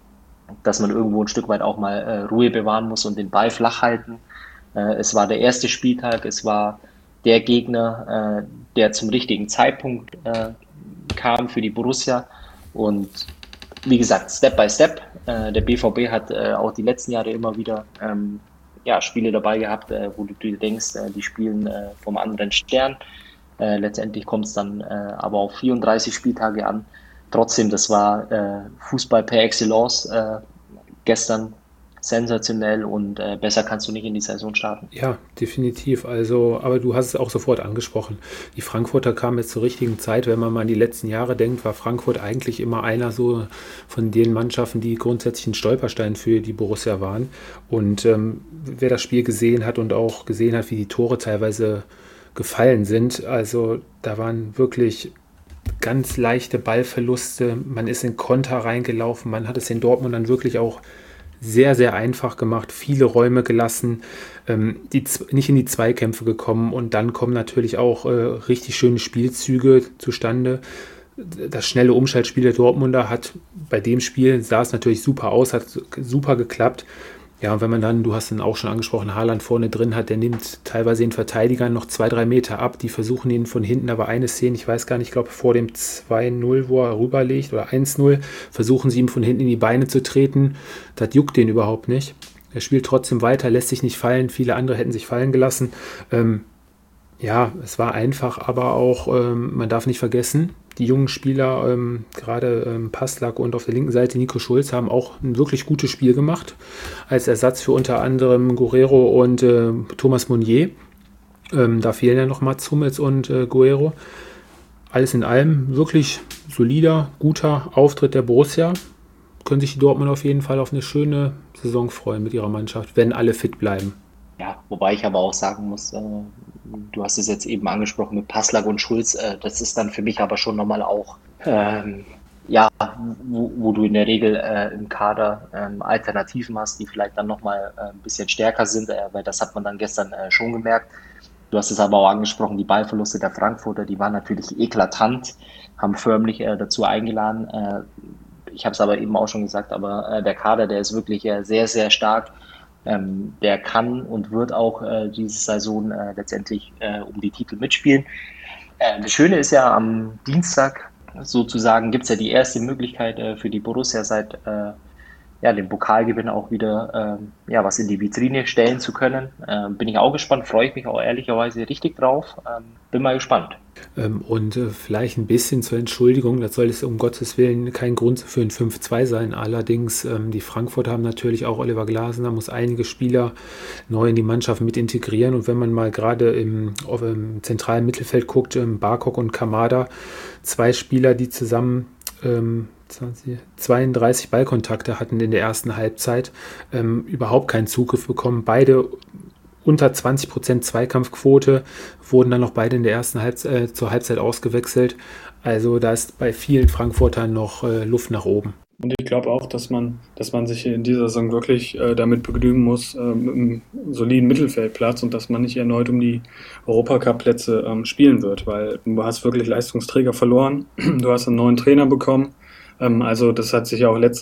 dass man irgendwo ein Stück weit auch mal äh, Ruhe bewahren muss und den Ball flach halten. Äh, es war der erste Spieltag, es war der Gegner, äh, der zum richtigen Zeitpunkt äh, kam für die Borussia. Und wie gesagt, Step by Step. Äh, der B V B hat äh, auch die letzten Jahre immer wieder ähm, ja, Spiele dabei gehabt, äh, wo du dir denkst, äh, die spielen äh, vom anderen Stern. Äh, letztendlich kommt es dann äh, aber auf vierunddreißig Spieltage an. Trotzdem, das war äh, Fußball per Excellence äh, gestern, sensationell, und äh, besser kannst du nicht in die Saison starten. Ja, definitiv. Also, aber du hast es auch sofort angesprochen. Die Frankfurter kamen jetzt zur richtigen Zeit. Wenn man mal an die letzten Jahre denkt, war Frankfurt eigentlich immer einer so von den Mannschaften, die grundsätzlich ein Stolperstein für die Borussia waren. Und ähm, wer das Spiel gesehen hat und auch gesehen hat, wie die Tore teilweise gefallen sind, also da waren wirklich ganz leichte Ballverluste. Man ist in Konter reingelaufen. Man hat es in Dortmund dann wirklich auch sehr, sehr einfach gemacht, viele Räume gelassen, ähm, die, nicht in die Zweikämpfe gekommen, und dann kommen natürlich auch äh, richtig schöne Spielzüge zustande. Das schnelle Umschaltspiel der Dortmunder hat bei dem Spiel, sah es natürlich super aus, hat super geklappt. Ja, und wenn man dann, du hast ihn auch schon angesprochen, Haaland vorne drin hat, der nimmt teilweise den Verteidigern noch zwei, drei Meter ab, die versuchen ihn von hinten, aber eine Szene, ich weiß gar nicht, ich glaube vor dem zwei null, wo er rüberlegt, oder eins null, versuchen sie ihm von hinten in die Beine zu treten, das juckt den überhaupt nicht. Er spielt trotzdem weiter, lässt sich nicht fallen, viele andere hätten sich fallen gelassen. Ähm, ja, es war einfach, aber auch, ähm, man darf nicht vergessen, die jungen Spieler, ähm, gerade ähm, Passlack und auf der linken Seite Nico Schulz, haben auch ein wirklich gutes Spiel gemacht, als Ersatz für unter anderem Guerrero und äh, Thomas Meunier. Ähm, da fehlen ja noch Mats Hummels und äh, Guerrero. Alles in allem wirklich solider, guter Auftritt der Borussia. Können sich die Dortmund auf jeden Fall auf eine schöne Saison freuen mit ihrer Mannschaft, wenn alle fit bleiben. Ja, wobei ich aber auch sagen muss, äh, du hast es jetzt eben angesprochen mit Passlack und Schulz, äh, das ist dann für mich aber schon nochmal auch, ähm, ja, wo, wo du in der Regel äh, im Kader ähm, Alternativen hast, die vielleicht dann nochmal äh, ein bisschen stärker sind, äh, weil das hat man dann gestern äh, schon gemerkt. Du hast es aber auch angesprochen, die Ballverluste der Frankfurter, die waren natürlich eklatant, haben förmlich äh, dazu eingeladen. Äh, ich habe es aber eben auch schon gesagt, aber äh, der Kader, der ist wirklich äh, sehr, sehr stark. Ähm, der kann und wird auch äh, diese Saison äh, letztendlich äh, um die Titel mitspielen. Äh, das Schöne ist ja, am Dienstag sozusagen gibt es ja die erste Möglichkeit äh, für die Borussia seit äh, ja, dem Pokalgewinn auch wieder äh, ja, was in die Vitrine stellen zu können. Äh, bin ich auch gespannt, freue ich mich auch ehrlicherweise richtig drauf. Ähm, bin mal gespannt. Ähm, und äh, vielleicht ein bisschen zur Entschuldigung, das soll es um Gottes Willen kein Grund für ein fünf zwei sein. Allerdings, ähm, die Frankfurter haben natürlich auch Oliver Glasner, muss einige Spieler neu in die Mannschaft mit integrieren. Und wenn man mal gerade im, auf, im zentralen Mittelfeld guckt, ähm, Barkok und Kamada, zwei Spieler, die zusammen ähm, zweiunddreißig Ballkontakte hatten in der ersten Halbzeit, ähm, überhaupt keinen Zugriff bekommen. Beide unter zwanzig Prozent Zweikampfquote, wurden dann noch beide in der ersten Halbzeit, äh, zur Halbzeit ausgewechselt. Also da ist bei vielen Frankfurtern noch äh, Luft nach oben. Und ich glaube auch, dass man, dass man sich in dieser Saison wirklich äh, damit begnügen muss, äh, mit einem soliden Mittelfeldplatz, und dass man nicht erneut um die Europacup-Plätze ähm, spielen wird, weil du hast wirklich Leistungsträger verloren, du hast einen neuen Trainer bekommen. Ähm, also das hat sich auch letzte Saison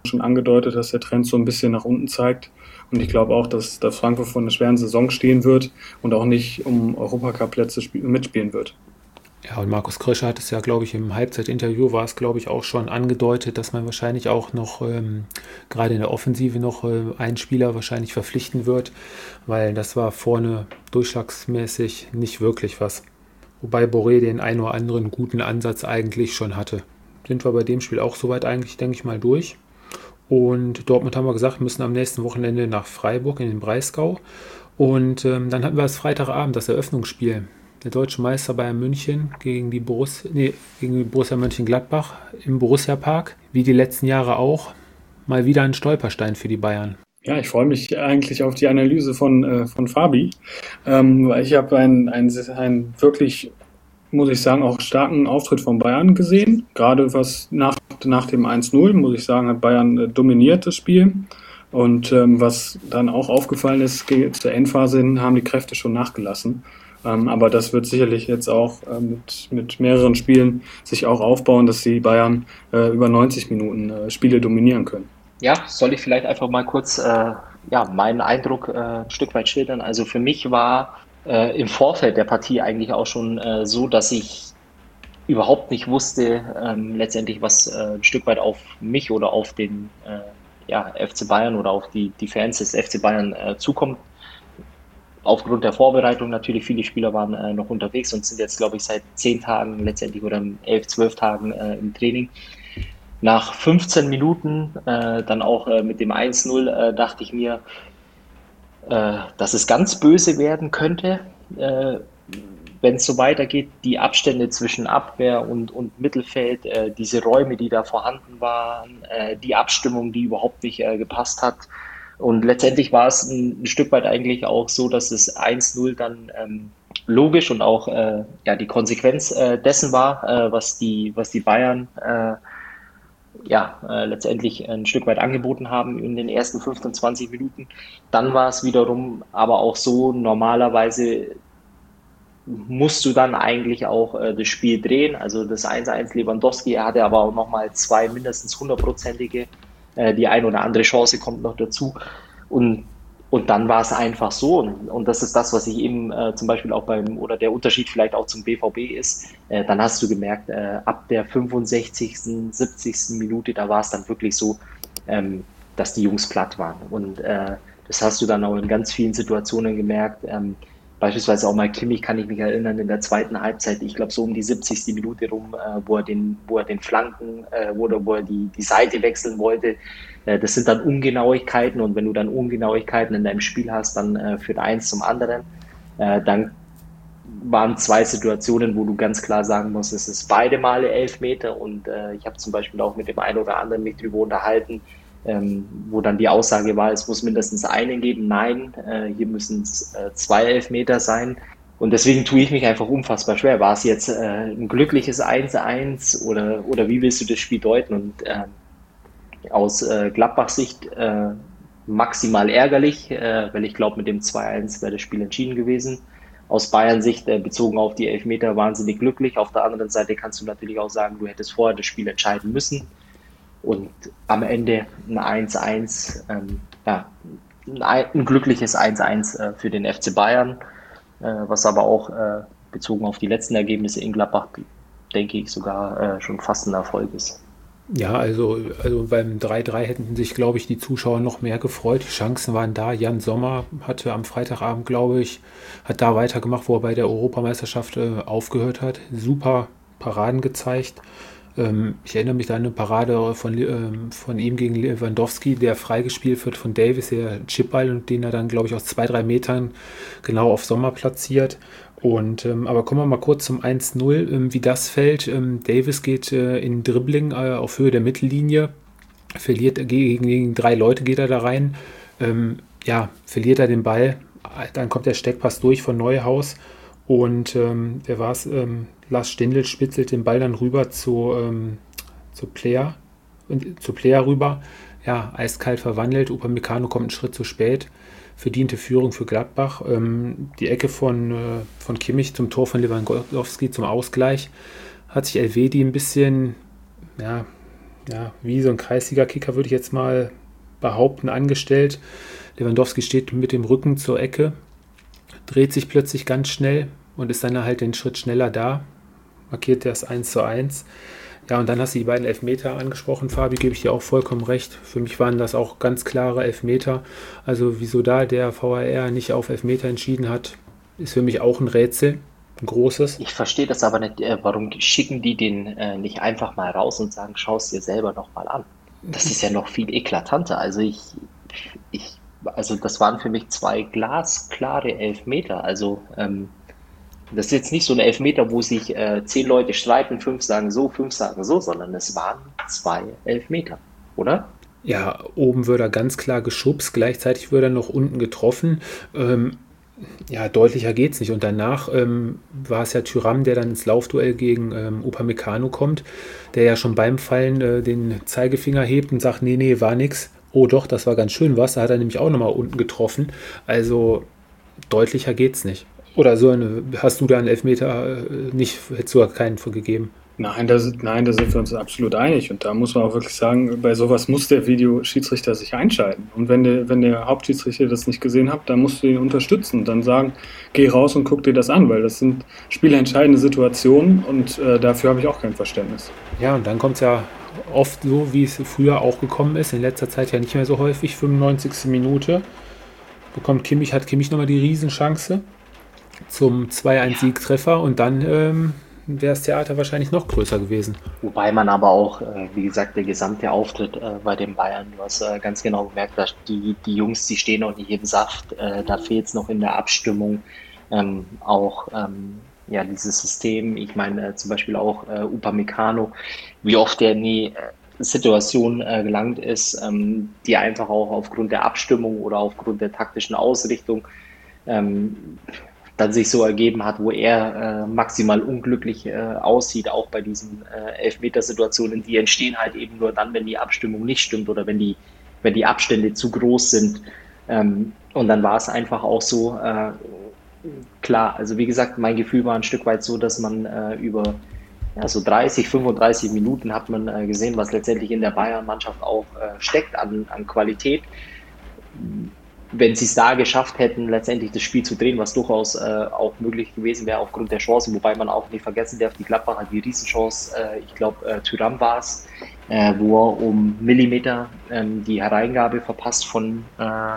schon angedeutet, dass der Trend so ein bisschen nach unten zeigt. Und ich glaube auch, dass, dass Frankfurt vor einer schweren Saison stehen wird und auch nicht um Europacup-Plätze mitspielen wird. Ja, und Markus Krösche hat es ja, glaube ich, im Halbzeitinterview war es, glaube ich, auch schon angedeutet, dass man wahrscheinlich auch noch, ähm, gerade in der Offensive noch äh, einen Spieler wahrscheinlich verpflichten wird, weil das war vorne durchschlagsmäßig nicht wirklich was. Wobei Boré den einen oder anderen guten Ansatz eigentlich schon hatte. Sind wir bei dem Spiel auch soweit eigentlich, denke ich mal, durch. Und Dortmund haben wir gesagt, müssen am nächsten Wochenende nach Freiburg in den Breisgau. Und ähm, dann hatten wir das Freitagabend, das Eröffnungsspiel. Der deutsche Meister Bayern München gegen die, Borussia, nee, gegen die Borussia Mönchengladbach im Borussia-Park. Wie die letzten Jahre auch. Mal wieder ein Stolperstein für die Bayern. Ja, ich freue mich eigentlich auf die Analyse von, äh, von Fabi. Ähm, weil ich habe einen, einen, einen wirklich, muss ich sagen, auch starken Auftritt von Bayern gesehen. Gerade was nach, nach dem eins null, muss ich sagen, hat Bayern äh, dominiert das Spiel. Und ähm, was dann auch aufgefallen ist, zur Endphase hin haben die Kräfte schon nachgelassen. Ähm, aber das wird sicherlich jetzt auch äh, mit, mit mehreren Spielen sich auch aufbauen, dass die Bayern äh, über neunzig Minuten äh, Spiele dominieren können. Ja, soll ich vielleicht einfach mal kurz äh, ja, meinen Eindruck äh, ein Stück weit schildern. Also für mich war äh, im Vorfeld der Partie eigentlich auch schon äh, so, dass ich überhaupt nicht wusste, ähm, letztendlich, was äh, ein Stück weit auf mich oder auf den äh, ja, F C Bayern oder auf die, die Fans des F C Bayern äh, zukommt. Aufgrund der Vorbereitung natürlich, viele Spieler waren äh, noch unterwegs und sind jetzt, glaube ich, seit zehn Tagen letztendlich oder elf, zwölf Tagen äh, im Training. Nach fünfzehn Minuten, äh, dann auch äh, mit dem eins null, äh, dachte ich mir, äh, dass es ganz böse werden könnte, äh, wenn es so weitergeht. Die Abstände zwischen Abwehr und, und Mittelfeld, äh, diese Räume, die da vorhanden waren, äh, die Abstimmung, die überhaupt nicht äh, gepasst hat. Und letztendlich war es ein, ein Stück weit eigentlich auch so, dass es eins null dann ähm, logisch und auch äh, ja, die Konsequenz äh, dessen war, äh, was die, was die Bayern äh, ja, äh, letztendlich ein Stück weit angeboten haben in den ersten fünfzehn, zwanzig Minuten. Dann war es wiederum aber auch so, normalerweise musst du dann eigentlich auch äh, das Spiel drehen. Also das eins eins Lewandowski, er hatte aber auch nochmal zwei mindestens hundertprozentige. Äh, die eine oder andere Chance kommt noch dazu. Und, und dann war es einfach so. Und, und das ist das, was ich eben äh, zum Beispiel auch beim, oder der Unterschied vielleicht auch zum B V B ist. Äh, dann hast du gemerkt, äh, ab der fünfundsechzigsten, siebzigsten Minute, da war es dann wirklich so, ähm, dass die Jungs platt waren. Und äh, das hast du dann auch in ganz vielen Situationen gemerkt. Ähm, Beispielsweise auch mal Kimmich, kann ich mich erinnern, in der zweiten Halbzeit, ich glaube so um die siebzigste Minute rum, äh, wo er den, wo er den Flanken, äh, wo, wo er die, die Seite wechseln wollte. Äh, das sind dann Ungenauigkeiten, und wenn du dann Ungenauigkeiten in deinem Spiel hast, dann äh, führt eins zum anderen. Äh, dann waren zwei Situationen, wo du ganz klar sagen musst, es ist beide Male Elfmeter, und äh, ich habe zum Beispiel auch mit dem einen oder anderen mich drüber unterhalten, Ähm, wo dann die Aussage war, es muss mindestens einen geben. Nein, äh, hier müssen es äh, zwei Elfmeter sein. Und deswegen tue ich mich einfach unfassbar schwer. War es jetzt äh, ein glückliches eins eins oder, oder wie willst du das Spiel deuten? Und äh, aus äh, Gladbachs Sicht äh, maximal ärgerlich, äh, weil ich glaube, mit dem zwei eins wäre das Spiel entschieden gewesen. Aus Bayern Sicht, äh, bezogen auf die Elfmeter, wahnsinnig glücklich. Auf der anderen Seite kannst du natürlich auch sagen, du hättest vorher das Spiel entscheiden müssen. Und am Ende ein eins eins, ähm, ja, ein, ein glückliches eins eins äh, für den F C Bayern, äh, was aber auch äh, bezogen auf die letzten Ergebnisse in Gladbach, denke ich, sogar äh, schon fast ein Erfolg ist. Ja, also, also beim drei drei hätten sich, glaube ich, die Zuschauer noch mehr gefreut. Die Chancen waren da. Jan Sommer hatte am Freitagabend, glaube ich, hat da weitergemacht, wo er bei der Europameisterschaft äh, aufgehört hat. Super Paraden gezeigt. Ich erinnere mich an eine Parade von, ähm, von ihm gegen Lewandowski, der freigespielt wird von Davis, der Chipball, und den er dann, glaube ich, aus zwei, drei Metern genau auf Sommer platziert. Und, ähm, aber kommen wir mal kurz zum eins null, ähm, wie das fällt. Ähm, Davis geht äh, in Dribbling äh, auf Höhe der Mittellinie, verliert gegen, gegen drei Leute, geht er da rein, ähm, ja, verliert er den Ball, dann kommt der Steckpass durch von Neuhaus. Und ähm, wer war es? Ähm, Lars Stindl spitzelt den Ball dann rüber zu, ähm, zu Player, zu Player rüber. Ja, eiskalt verwandelt. Upamecano kommt einen Schritt zu spät. Verdiente Führung für Gladbach. Ähm, die Ecke von, äh, von Kimmich zum Tor von Lewandowski zum Ausgleich. Hat sich Elvedi ein bisschen, ja, ja, wie so ein Kreisliga-Kicker, würde ich jetzt mal behaupten, angestellt. Lewandowski steht mit dem Rücken zur Ecke, dreht sich plötzlich ganz schnell und ist dann halt den Schritt schneller da, markiert das eins zu eins. Ja, und dann hast du die beiden Elfmeter angesprochen, Fabi, gebe ich dir auch vollkommen recht. Für mich waren das auch ganz klare Elfmeter. Also wieso da der V A R nicht auf Elfmeter entschieden hat, ist für mich auch ein Rätsel, ein großes. Ich verstehe das aber nicht. Äh, warum schicken die den äh, nicht einfach mal raus und sagen, schau es dir selber noch mal an? Das ist ja noch viel eklatanter. Also ich, ich, also das waren für mich zwei glasklare Elfmeter. Also ähm, das ist jetzt nicht so ein Elfmeter, wo sich äh, zehn Leute streiten, fünf sagen so, fünf sagen so, sondern es waren zwei Elfmeter, oder? Ja, oben wird er ganz klar geschubst, gleichzeitig wird er noch unten getroffen. Ähm, ja, deutlicher geht's nicht. Und danach ähm, war es ja Thuram, der dann ins Laufduell gegen ähm, Upamecano kommt, der ja schon beim Fallen äh, den Zeigefinger hebt und sagt, nee, nee, war nix. Oh doch, das war ganz schön was. Da hat er nämlich auch nochmal unten getroffen. Also deutlicher geht's nicht. Oder so eine, hast du da einen Elfmeter äh, nicht, hättest du keinen gegeben? Nein, da sind, nein, da sind wir uns absolut einig. Und da muss man auch wirklich sagen, bei sowas muss der Videoschiedsrichter sich einschalten. Und wenn der, wenn der Hauptschiedsrichter das nicht gesehen hat, dann musst du ihn unterstützen. Dann sagen, geh raus und guck dir das an, weil das sind spielentscheidende Situationen und äh, dafür habe ich auch kein Verständnis. Ja, und dann kommt es ja oft so, wie es früher auch gekommen ist, in letzter Zeit ja nicht mehr so häufig, fünfundneunzigste Minute, bekommt Kimmich, hat Kimmich nochmal die Riesenchance zum zwei eins Siegtreffer und dann ähm, wäre das Theater wahrscheinlich noch größer gewesen. Wobei man aber auch, äh, wie gesagt, der gesamte Auftritt äh, bei den Bayern, du hast äh, ganz genau gemerkt, dass die, die Jungs, die stehen noch nicht im Saft, äh, da fehlt es noch in der Abstimmung, ähm, auch ähm, ja dieses System, ich meine äh, zum Beispiel auch äh, Upamecano, wie oft der in die äh, Situation äh, gelangt ist, ähm, die einfach auch aufgrund der Abstimmung oder aufgrund der taktischen Ausrichtung ähm, dann sich so ergeben hat, wo er äh, maximal unglücklich äh, aussieht, auch bei diesen äh, Elfmetersituationen, die entstehen halt eben nur dann, wenn die Abstimmung nicht stimmt oder wenn die, wenn die Abstände zu groß sind. Ähm, und dann war es einfach auch so, äh, klar, also wie gesagt, mein Gefühl war ein Stück weit so, dass man äh, über ja, so dreißig, fünfunddreißig Minuten hat man äh, gesehen, was letztendlich in der Bayern-Mannschaft auch äh, steckt an, an Qualität. Wenn sie es da geschafft hätten, letztendlich das Spiel zu drehen, was durchaus äh, auch möglich gewesen wäre aufgrund der Chancen, wobei man auch nicht vergessen darf, die Gladbach hat die Riesenchance, äh, ich glaube äh, Thuram war es, äh, wo er um Millimeter ähm, die Hereingabe verpasst von, äh,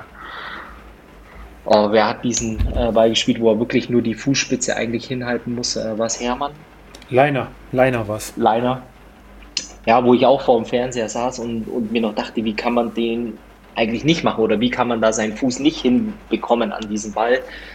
oh, wer hat diesen äh, Ball gespielt, wo er wirklich nur die Fußspitze eigentlich hinhalten muss, äh, war es Hermann? Leiner, Leiner war's. Leiner. Ja, wo ich auch vor dem Fernseher saß und, und mir noch dachte, wie kann man den eigentlich nicht machen oder wie kann man da seinen Fuß nicht hinbekommen an diesen Ball.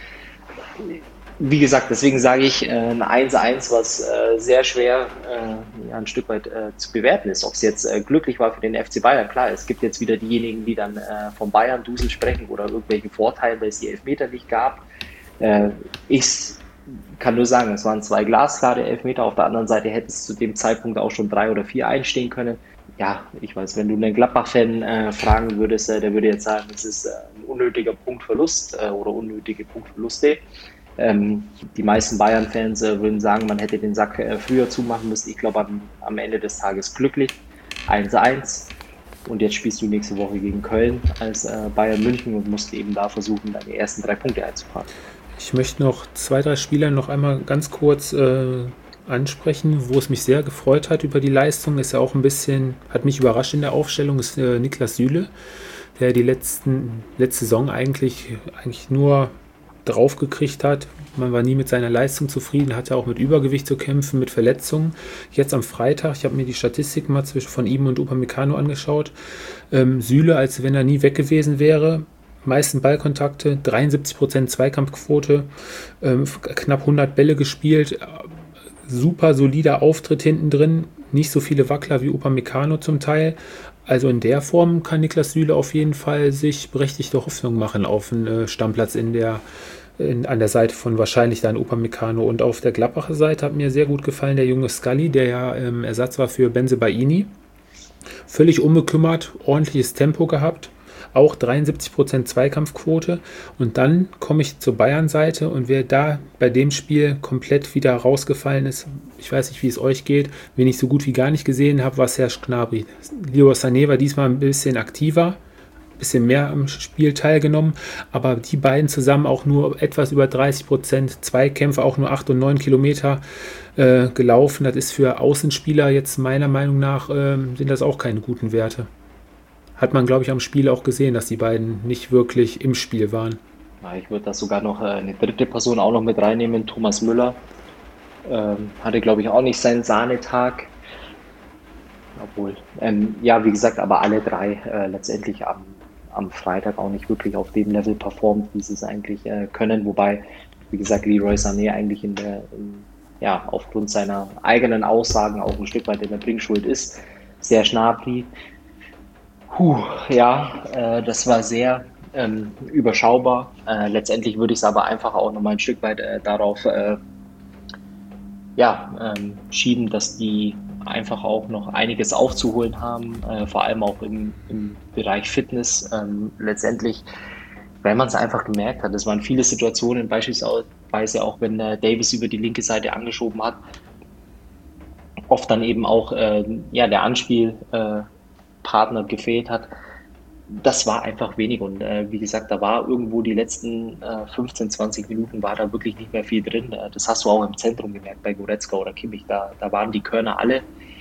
Wie gesagt, deswegen sage ich äh, ein eins eins, was äh, sehr schwer äh, ja, ein Stück weit äh, zu bewerten ist. Ob es jetzt äh, glücklich war für den F C Bayern, klar, es gibt jetzt wieder diejenigen, die dann äh, vom Bayern-Dusel sprechen oder irgendwelche Vorteile, weil es die Elfmeter nicht gab. Äh, ich kann nur sagen, es waren zwei glasklare Elfmeter, auf der anderen Seite hätte es zu dem Zeitpunkt auch schon drei oder vier einstehen können. Ja, ich weiß, wenn du einen Gladbach-Fan äh, fragen würdest, äh, der würde jetzt sagen, es ist äh, ein unnötiger Punktverlust äh, oder unnötige Punktverluste. Ähm, die meisten Bayern-Fans äh, würden sagen, man hätte den Sack äh, früher zumachen müssen. Ich glaube, am, am Ende des Tages glücklich. eins eins. Und jetzt spielst du nächste Woche gegen Köln als äh, Bayern München und musst eben da versuchen, deine ersten drei Punkte einzufahren. Ich möchte noch zwei, drei Spieler noch einmal ganz kurz äh, ansprechen, wo es mich sehr gefreut hat über die Leistung, ist ja auch ein bisschen, hat mich überrascht in der Aufstellung, ist äh, Niklas Süle, der die letzten, letzte Saison eigentlich, eigentlich nur draufgekriegt hat. Man war nie mit seiner Leistung zufrieden, hatte auch mit Übergewicht zu kämpfen, mit Verletzungen. Jetzt am Freitag, ich habe mir die Statistiken mal zwischen von ihm und Upamecano angeschaut. Ähm, Süle, als wenn er nie weg gewesen wäre, meisten Ballkontakte, dreiundsiebzig Prozent Zweikampfquote, ähm, knapp hundert Bälle gespielt, super solider Auftritt hinten drin, nicht so viele Wackler wie Upamecano zum Teil. Also in der Form kann Niklas Süle auf jeden Fall sich berechtigte Hoffnung machen auf einen äh, Stammplatz in der, in, an der Seite von wahrscheinlich dann Upamecano. Und auf der Gladbacher Seite hat mir sehr gut gefallen der junge Scully, der ja ähm, Ersatz war für Bensebaini. Völlig unbekümmert, ordentliches Tempo gehabt. auch dreiundsiebzig Prozent Zweikampfquote. Und dann komme ich zur Bayern-Seite und wer da bei dem Spiel komplett wieder rausgefallen ist, ich weiß nicht, wie es euch geht, wen ich so gut wie gar nicht gesehen habe, war Serge Gnabry. Leroy Sané war diesmal ein bisschen aktiver, ein bisschen mehr am Spiel teilgenommen, aber die beiden zusammen auch nur etwas über dreißig Prozent Zweikämpfe, auch nur acht und neun Kilometer äh, gelaufen. Das ist für Außenspieler jetzt meiner Meinung nach, äh, sind das auch keine guten Werte. Hat man, glaube ich, am Spiel auch gesehen, dass die beiden nicht wirklich im Spiel waren. Ja, ich würde da sogar noch äh, eine dritte Person auch noch mit reinnehmen, Thomas Müller. Ähm, hatte, glaube ich, auch nicht seinen Sahnetag. Obwohl, ähm, ja, wie gesagt, aber alle drei äh, letztendlich am, am Freitag auch nicht wirklich auf dem Level performt, wie sie es eigentlich äh, können. Wobei, wie gesagt, Leroy Sané eigentlich in der, in, ja, aufgrund seiner eigenen Aussagen auch ein Stück weit in der Bringschuld ist. Sehr Gnabry. Puh, ja, äh, das war sehr ähm, überschaubar. Äh, letztendlich würde ich es aber einfach auch nochmal ein Stück weit äh, darauf äh, ja, ähm, schieben, dass die einfach auch noch einiges aufzuholen haben, äh, vor allem auch im, im Bereich Fitness. Ähm, letztendlich, weil man es einfach gemerkt hat, es waren viele Situationen, beispielsweise auch wenn äh, Davis über die linke Seite angeschoben hat, oft dann eben auch äh, ja, der Anspielpartner äh, gefehlt hat. Das war einfach wenig und äh, wie gesagt, da war irgendwo die letzten äh, fünfzehn, zwanzig Minuten war da wirklich nicht mehr viel drin. Äh, das hast du auch im Zentrum gemerkt bei Goretzka oder Kimmich, da, da waren die Körner alle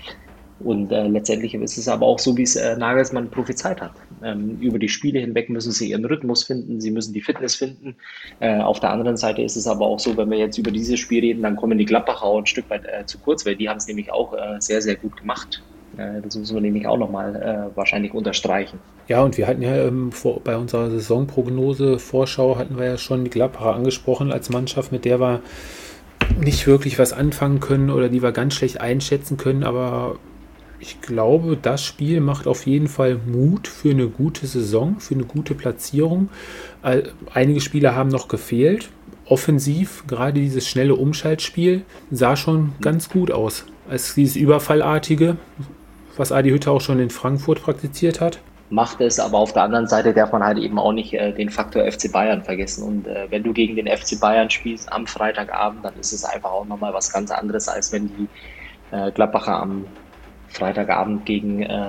und äh, letztendlich ist es aber auch so, wie es äh, Nagelsmann prophezeit hat. Ähm, über die Spiele hinweg müssen sie ihren Rhythmus finden, sie müssen die Fitness finden. Äh, auf der anderen Seite ist es aber auch so, wenn wir jetzt über dieses Spiel reden, dann kommen die Gladbacher auch ein Stück weit äh, zu kurz, weil die haben es nämlich auch äh, sehr, sehr gut gemacht. Das müssen wir nämlich auch nochmal äh, wahrscheinlich unterstreichen. Ja, und wir hatten ja ähm, vor, bei unserer Saisonprognose, Vorschau, hatten wir ja schon die Gladbacher angesprochen als Mannschaft, mit der wir nicht wirklich was anfangen können oder die wir ganz schlecht einschätzen können. Aber ich glaube, das Spiel macht auf jeden Fall Mut für eine gute Saison, für eine gute Platzierung. Einige Spieler haben noch gefehlt. Offensiv, gerade dieses schnelle Umschaltspiel, sah schon ganz gut aus. Als dieses Überfallartige, was Adi Hütter auch schon in Frankfurt praktiziert hat. Macht es, aber auf der anderen Seite darf man halt eben auch nicht äh, den Faktor F C Bayern vergessen. Und äh, wenn du gegen den F C Bayern spielst am Freitagabend, dann ist es einfach auch nochmal was ganz anderes, als wenn die äh, Gladbacher am Freitagabend gegen, äh,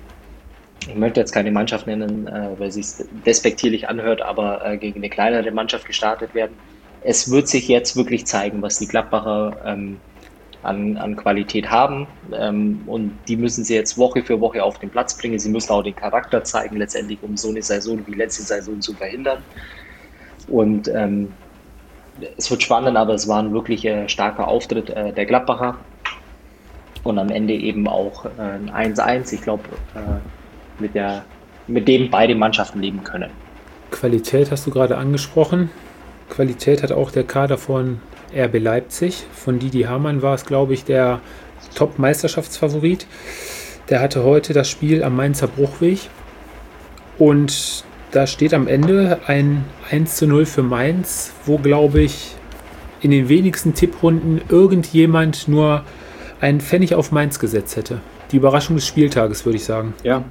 ich möchte jetzt keine Mannschaft nennen, äh, weil sie es despektierlich anhört, aber äh, gegen eine kleinere Mannschaft gestartet werden. Es wird sich jetzt wirklich zeigen, was die Gladbacher ähm, An, an Qualität haben ähm, und die müssen sie jetzt Woche für Woche auf den Platz bringen. Sie müssen auch den Charakter zeigen, letztendlich, um so eine Saison wie letzte Saison zu verhindern. Und ähm, es wird spannend, aber es war ein wirklich äh, starker Auftritt äh, der Gladbacher und am Ende eben auch äh, ein eins eins. Ich glaube, äh, mit, der, mit dem beide Mannschaften leben können. Qualität hast du gerade angesprochen. Qualität hat auch der Kader von R B Leipzig. Von Didi Hamann war es, glaube ich, der Top-Meisterschaftsfavorit. Der hatte heute das Spiel am Mainzer Bruchweg. Und da steht am Ende ein eins zu null für Mainz, wo, glaube ich, in den wenigsten Tipprunden irgendjemand nur einen Pfennig auf Mainz gesetzt hätte. Die Überraschung des Spieltages, würde ich sagen. Ja,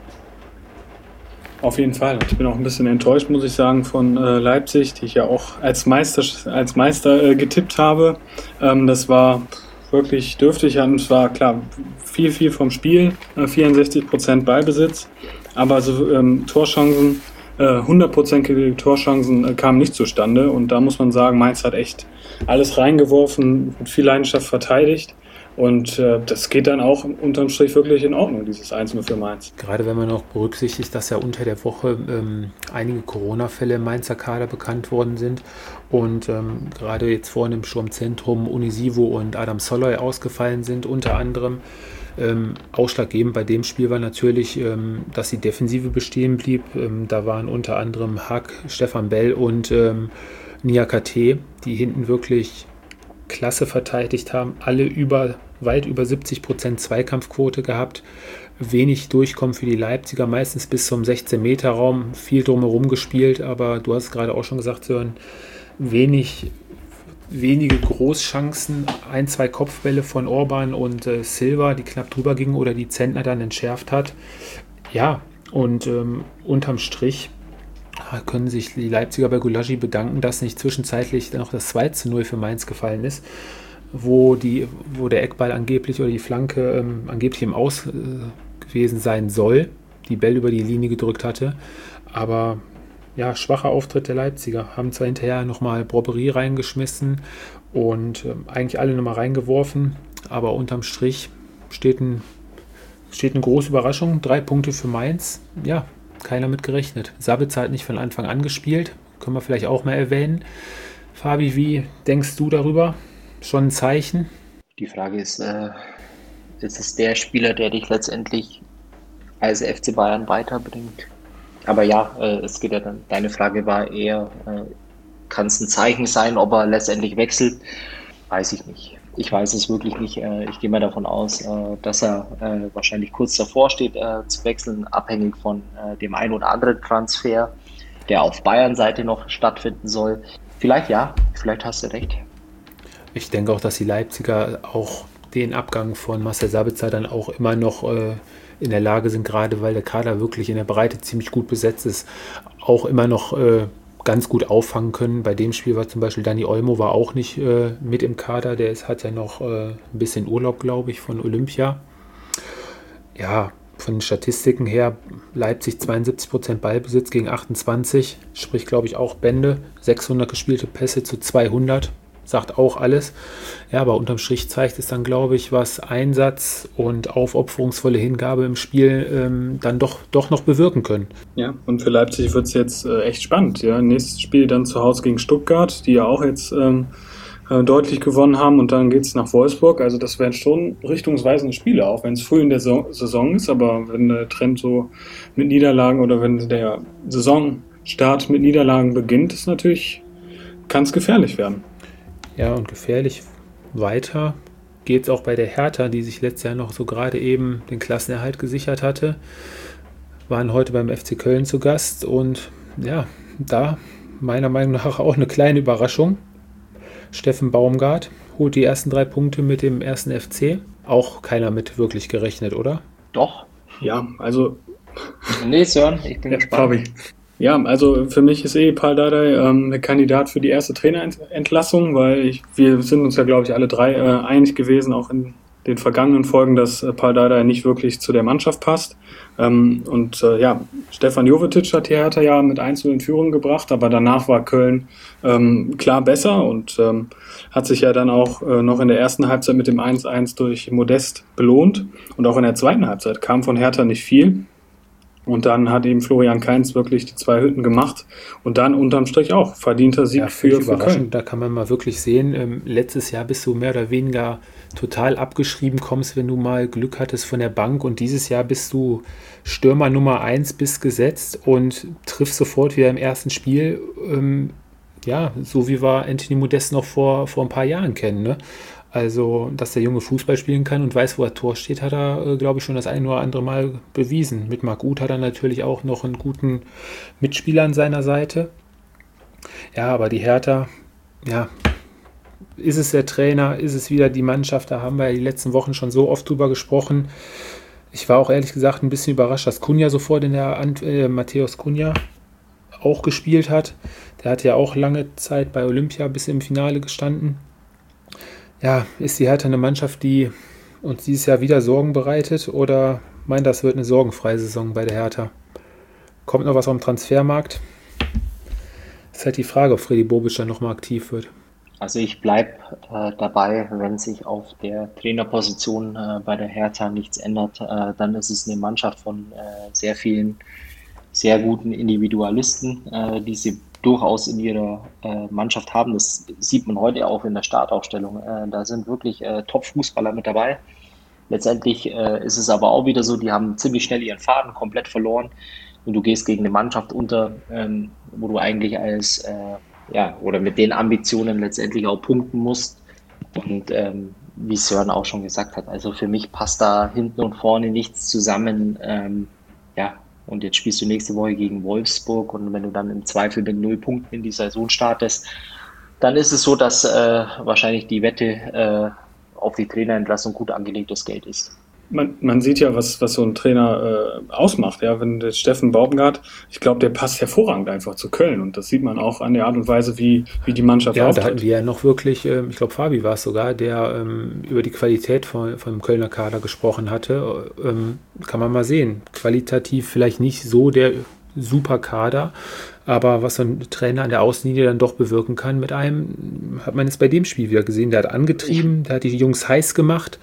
auf jeden Fall. Ich bin auch ein bisschen enttäuscht, muss ich sagen, von äh, Leipzig, die ich ja auch als Meister, als Meister äh, getippt habe. Ähm, das war wirklich dürftig und es war klar viel, viel vom Spiel, äh, vierundsechzig Prozent Ballbesitz, aber so ähm, Torchancen, äh, hundertprozentige Torchancen äh, kamen nicht zustande und da muss man sagen, Mainz hat echt alles reingeworfen, mit viel Leidenschaft verteidigt. Und äh, das geht dann auch unterm Strich wirklich in Ordnung, dieses eins null für Mainz. Gerade wenn man noch berücksichtigt, dass ja unter der Woche ähm, einige Corona-Fälle im Mainzer Kader bekannt worden sind und ähm, gerade jetzt vorne im Sturmzentrum Unisivo und Adam Soloy ausgefallen sind, unter anderem. Ähm, ausschlaggebend bei dem Spiel war natürlich, ähm, dass die Defensive bestehen blieb. Ähm, da waren unter anderem Hack, Stefan Bell und ähm, Niakate, die hinten wirklich klasse verteidigt haben, alle über, weit über siebzig Prozent Zweikampfquote gehabt, wenig Durchkommen für die Leipziger, meistens bis zum sechzehn Meter Raum, viel drumherum gespielt, aber du hast es gerade auch schon gesagt, Sören, wenig, wenige Großchancen, ein, zwei Kopfbälle von Orban und äh, Silva, die knapp drüber gingen oder die Zentner dann entschärft hat. Ja, Und ähm, unterm Strich können sich die Leipziger bei Gulaschi bedanken, dass nicht zwischenzeitlich noch das zwei zu null für Mainz gefallen ist, wo, die, wo der Eckball angeblich oder die Flanke ähm, angeblich im Aus äh, gewesen sein soll, die Bell über die Linie gedrückt hatte. Aber ja, schwacher Auftritt der Leipziger. Haben zwar hinterher nochmal Brobbery reingeschmissen und ähm, eigentlich alle nochmal reingeworfen, aber unterm Strich steht, ein, steht eine große Überraschung. Drei Punkte für Mainz. Ja, keiner mit gerechnet. Sabitzer hat nicht von Anfang an gespielt. Können wir vielleicht auch mal erwähnen. Fabi, wie denkst du darüber? Schon ein Zeichen? Die Frage ist, äh, ist es der Spieler, der dich letztendlich als F C Bayern weiterbringt? Aber ja, äh, es geht ja dann, deine Frage war eher, äh, kann es ein Zeichen sein, ob er letztendlich wechselt? Weiß ich nicht. Ich weiß es wirklich nicht. Äh, ich gehe mal davon aus, äh, dass er äh, wahrscheinlich kurz davor steht, äh, zu wechseln, abhängig von äh, dem einen oder anderen Transfer, der auf Bayern-Seite noch stattfinden soll. Vielleicht ja, vielleicht hast du recht. Ich denke auch, dass die Leipziger auch den Abgang von Marcel Sabitzer dann auch immer noch äh, in der Lage sind, gerade weil der Kader wirklich in der Breite ziemlich gut besetzt ist, auch immer noch äh, ganz gut auffangen können. Bei dem Spiel war zum Beispiel Dani Olmo war auch nicht äh, mit im Kader, der ist, hat ja noch äh, ein bisschen Urlaub, glaube ich, von Olympia. Ja, von den Statistiken her, Leipzig zweiundsiebzig Prozent Ballbesitz gegen achtundzwanzig, sprich, glaube ich, auch Bände, sechshundert gespielte Pässe zu zweihundert. Sagt auch alles. Ja, aber unterm Strich zeigt es dann, glaube ich, was Einsatz und aufopferungsvolle Hingabe im Spiel ähm, dann doch, doch noch bewirken können. Ja, und für Leipzig wird es jetzt äh, echt spannend. Ja, nächstes Spiel dann zu Hause gegen Stuttgart, die ja auch jetzt ähm, äh, deutlich gewonnen haben, und dann geht es nach Wolfsburg. Also das wären schon richtungsweisende Spiele, auch wenn es früh in der so- Saison ist. Aber wenn der Trend so mit Niederlagen oder wenn der Saisonstart mit Niederlagen beginnt, ist natürlich, kann es gefährlich werden. Ja, und gefährlich weiter geht es auch bei der Hertha, die sich letztes Jahr noch so gerade eben den Klassenerhalt gesichert hatte. Waren heute beim F C Köln zu Gast und ja, da meiner Meinung nach auch eine kleine Überraschung. Steffen Baumgart holt die ersten drei Punkte mit dem ersten F C. Auch keiner mit wirklich gerechnet, oder? Doch. Ja, also... Nee, Sören, ich bin ja, gespannt. Fabi. Ja, also für mich ist eh Paul Dardai ähm, der Kandidat für die erste Trainerentlassung, weil ich, wir sind uns ja, glaube ich, alle drei äh, einig gewesen, auch in den vergangenen Folgen, dass äh, Paul Dardai nicht wirklich zu der Mannschaft passt. Ähm, und äh, ja, Stefan Jovetic hat die Hertha ja mit eins in Führung gebracht, aber danach war Köln ähm, klar besser und ähm, hat sich ja dann auch äh, noch in der ersten Halbzeit mit dem eins eins durch Modest belohnt. Und auch in der zweiten Halbzeit kam von Hertha nicht viel. Und dann hat eben Florian Kainz wirklich die zwei Hütten gemacht und dann unterm Strich auch verdienter Sieg ja, für, für Köln. Da kann man mal wirklich sehen, ähm, letztes Jahr bist du mehr oder weniger total abgeschrieben, kommst, wenn du mal Glück hattest von der Bank, und dieses Jahr bist du Stürmer Nummer eins, bist gesetzt und triffst sofort wieder im ersten Spiel, ähm, ja, so wie wir Anthony Modest noch vor, vor ein paar Jahren kennen, ne? Also, dass der Junge Fußball spielen kann und weiß, wo er Tor steht, hat er, äh, glaube ich, schon das ein oder andere Mal bewiesen. Mit Marc Uth hat er natürlich auch noch einen guten Mitspieler an seiner Seite. Ja, aber die Hertha, ja, ist es der Trainer, ist es wieder die Mannschaft, da haben wir ja die letzten Wochen schon so oft drüber gesprochen. Ich war auch ehrlich gesagt ein bisschen überrascht, dass Cunha sofort in der Ant- äh, Matthäus Cunha auch gespielt hat. Der hat ja auch lange Zeit bei Olympia bis im Finale gestanden. Ja, ist die Hertha eine Mannschaft, die uns dieses Jahr wieder Sorgen bereitet, oder meint, das wird eine sorgenfreie Saison bei der Hertha? Kommt noch was auf dem Transfermarkt? Ist halt die Frage, ob Freddy Bobic dann nochmal aktiv wird. Also ich bleibe äh, dabei, wenn sich auf der Trainerposition äh, bei der Hertha nichts ändert, äh, dann ist es eine Mannschaft von äh, sehr vielen, sehr guten Individualisten, äh, die sie durchaus in ihrer äh, Mannschaft haben. Das sieht man heute auch in der Startaufstellung. Äh, da sind wirklich äh, Top-Fußballer mit dabei. Letztendlich äh, ist es aber auch wieder so, die haben ziemlich schnell ihren Faden komplett verloren und du gehst gegen eine Mannschaft unter, ähm, wo du eigentlich als, äh, ja, oder mit den Ambitionen letztendlich auch punkten musst. Und ähm, wie Sören auch schon gesagt hat, also für mich passt da hinten und vorne nichts zusammen. Ähm, ja, und jetzt spielst du nächste Woche gegen Wolfsburg, und wenn du dann im Zweifel mit null Punkten in die Saison startest, dann ist es so, dass äh, wahrscheinlich die Wette äh, auf die Trainerentlassung gut angelegtes Geld ist. man, man sieht ja, was, was so ein Trainer äh, ausmacht. Ja, wenn der Steffen Baumgart, ich glaube, der passt hervorragend einfach zu Köln. Und das sieht man auch an der Art und Weise, wie, wie die Mannschaft Ja, da auftritt. hatten wir ja noch wirklich, ähm, ich glaube, Fabi war es sogar, der ähm, über die Qualität von, vom Kölner Kader gesprochen hatte. Ähm, kann man mal sehen. Qualitativ vielleicht nicht so der super Kader, aber was so ein Trainer an der Außenlinie dann doch bewirken kann mit einem, hat man jetzt bei dem Spiel wieder gesehen. Der hat angetrieben, der hat die Jungs heiß gemacht.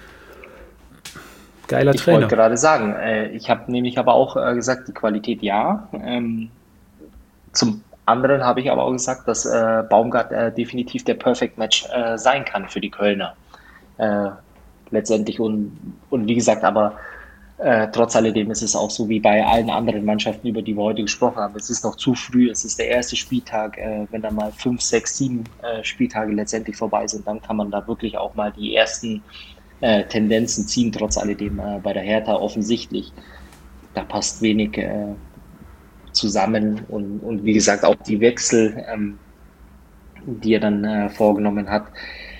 Geiler Ich Trainer. wollte gerade sagen, äh, ich habe nämlich aber auch äh, gesagt, die Qualität ja. Ähm, zum anderen habe ich aber auch gesagt, dass äh, Baumgart äh, definitiv der Perfect Match äh, sein kann für die Kölner. Äh, letztendlich und, und wie gesagt, aber äh, trotz alledem ist es auch so wie bei allen anderen Mannschaften, über die wir heute gesprochen haben. Es ist noch zu früh, es ist der erste Spieltag. Äh, wenn dann mal fünf, sechs, sieben äh, Spieltage letztendlich vorbei sind, dann kann man da wirklich auch mal die ersten Äh, Tendenzen ziehen, trotz alledem äh, bei der Hertha offensichtlich. Da passt wenig äh, zusammen und, und wie gesagt auch die Wechsel, ähm, die er dann äh, vorgenommen hat.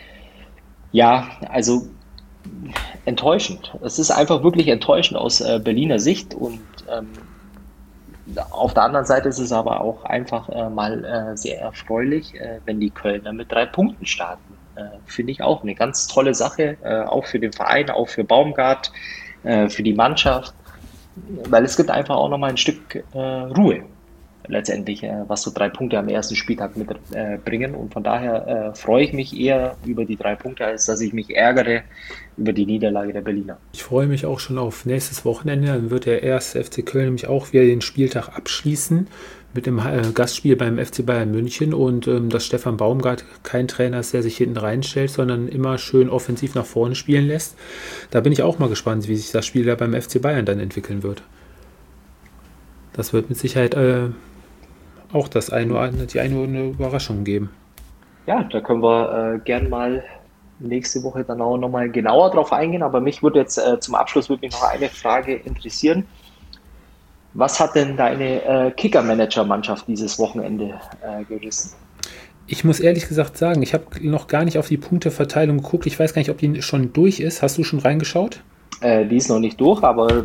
Ja, also enttäuschend. Es ist einfach wirklich enttäuschend aus äh, Berliner Sicht und ähm, auf der anderen Seite ist es aber auch einfach äh, mal äh, sehr erfreulich, äh, wenn die Kölner mit drei Punkten starten. Äh, finde ich auch eine ganz tolle Sache, äh, auch für den Verein, auch für Baumgart, äh, für die Mannschaft, weil es gibt einfach auch nochmal ein Stück äh, Ruhe letztendlich, äh, was so drei Punkte am ersten Spieltag mitbringen äh, und von daher äh, freue ich mich eher über die drei Punkte, als dass ich mich ärgere über die Niederlage der Berliner. Ich freue mich auch schon auf nächstes Wochenende. Dann wird der erste F C Köln nämlich auch wieder den Spieltag abschließen mit dem äh, Gastspiel beim F C Bayern München und ähm, dass Stefan Baumgart kein Trainer ist, der sich hinten reinstellt, sondern immer schön offensiv nach vorne spielen lässt. Da bin ich auch mal gespannt, wie sich das Spiel da beim F C Bayern dann entwickeln wird. Das wird mit Sicherheit äh, auch das eine oder andere, die eine oder andere Überraschung geben. Ja, da können wir äh, gern mal nächste Woche dann auch nochmal genauer drauf eingehen, aber mich würde jetzt äh, zum Abschluss würde mich noch eine Frage interessieren. Was hat denn deine äh, Kicker-Manager-Mannschaft dieses Wochenende äh, gerissen? Ich muss ehrlich gesagt sagen, ich habe noch gar nicht auf die Punkteverteilung geguckt. Ich weiß gar nicht, ob die schon durch ist. Hast du schon reingeschaut? Äh, die ist noch nicht durch, aber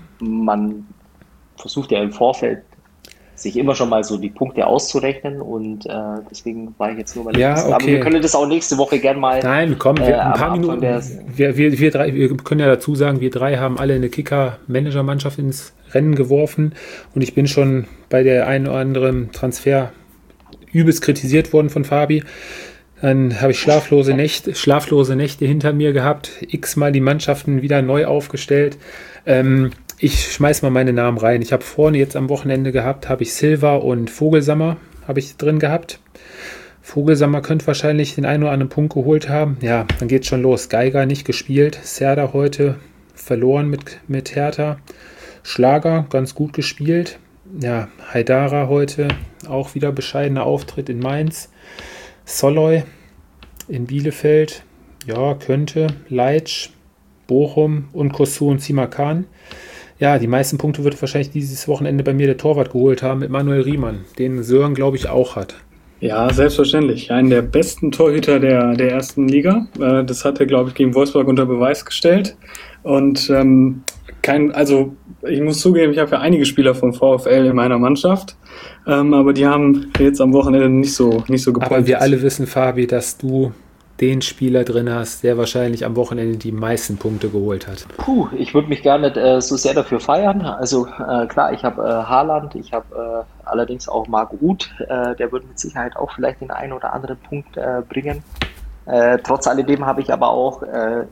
man versucht ja im Vorfeld sich immer schon mal so die Punkte auszurechnen und äh, deswegen war ich jetzt nur mal Ja, interessiert. Aber okay. wir können das auch nächste Woche gern mal. Nein, komm, wir, Äh, ein am paar Anfang Minuten. der- Wir, wir, wir, drei, wir können ja dazu sagen, wir drei haben alle eine Kicker-Manager-Mannschaft ins Rennen geworfen und ich bin schon bei der einen oder anderen Transfer übelst kritisiert worden von Fabi. Dann habe ich schlaflose Nächte, schlaflose Nächte hinter mir gehabt, x-mal die Mannschaften wieder neu aufgestellt. Ähm, ich schmeiß mal meine Namen rein. Ich habe vorne jetzt am Wochenende gehabt, habe ich Silva und Vogelsammer habe ich drin gehabt. Vogelsammer könnte wahrscheinlich den einen oder anderen Punkt geholt haben. Ja, dann geht's schon los. Geiger nicht gespielt. Serda heute verloren mit, mit Hertha. Schlager ganz gut gespielt. Ja, Haidara heute auch wieder bescheidener Auftritt in Mainz. Soloy in Bielefeld. Ja, könnte. Leitsch, Bochum und Kosu und Simakan. Ja, die meisten Punkte wird wahrscheinlich dieses Wochenende bei mir der Torwart geholt haben mit Manuel Riemann, den Sören, glaube ich, auch hat. Ja, selbstverständlich. Einen der besten Torhüter der, der ersten Liga. Äh, das hat er, glaube ich, gegen Wolfsburg unter Beweis gestellt. Und ähm, kein, also ich muss zugeben, ich habe ja einige Spieler vom VfL in meiner Mannschaft, ähm, aber die haben jetzt am Wochenende nicht so nicht so gepunktet. Aber wir alle wissen, Fabi, dass du den Spieler drin hast, der wahrscheinlich am Wochenende die meisten Punkte geholt hat. Puh, ich würde mich gar nicht äh, so sehr dafür feiern. Also äh, klar, ich habe äh, Haaland, ich habe äh, allerdings auch Marc Ruth, äh, der wird mit Sicherheit auch vielleicht den einen oder anderen Punkt äh, bringen. Äh, trotz alledem habe ich aber auch äh,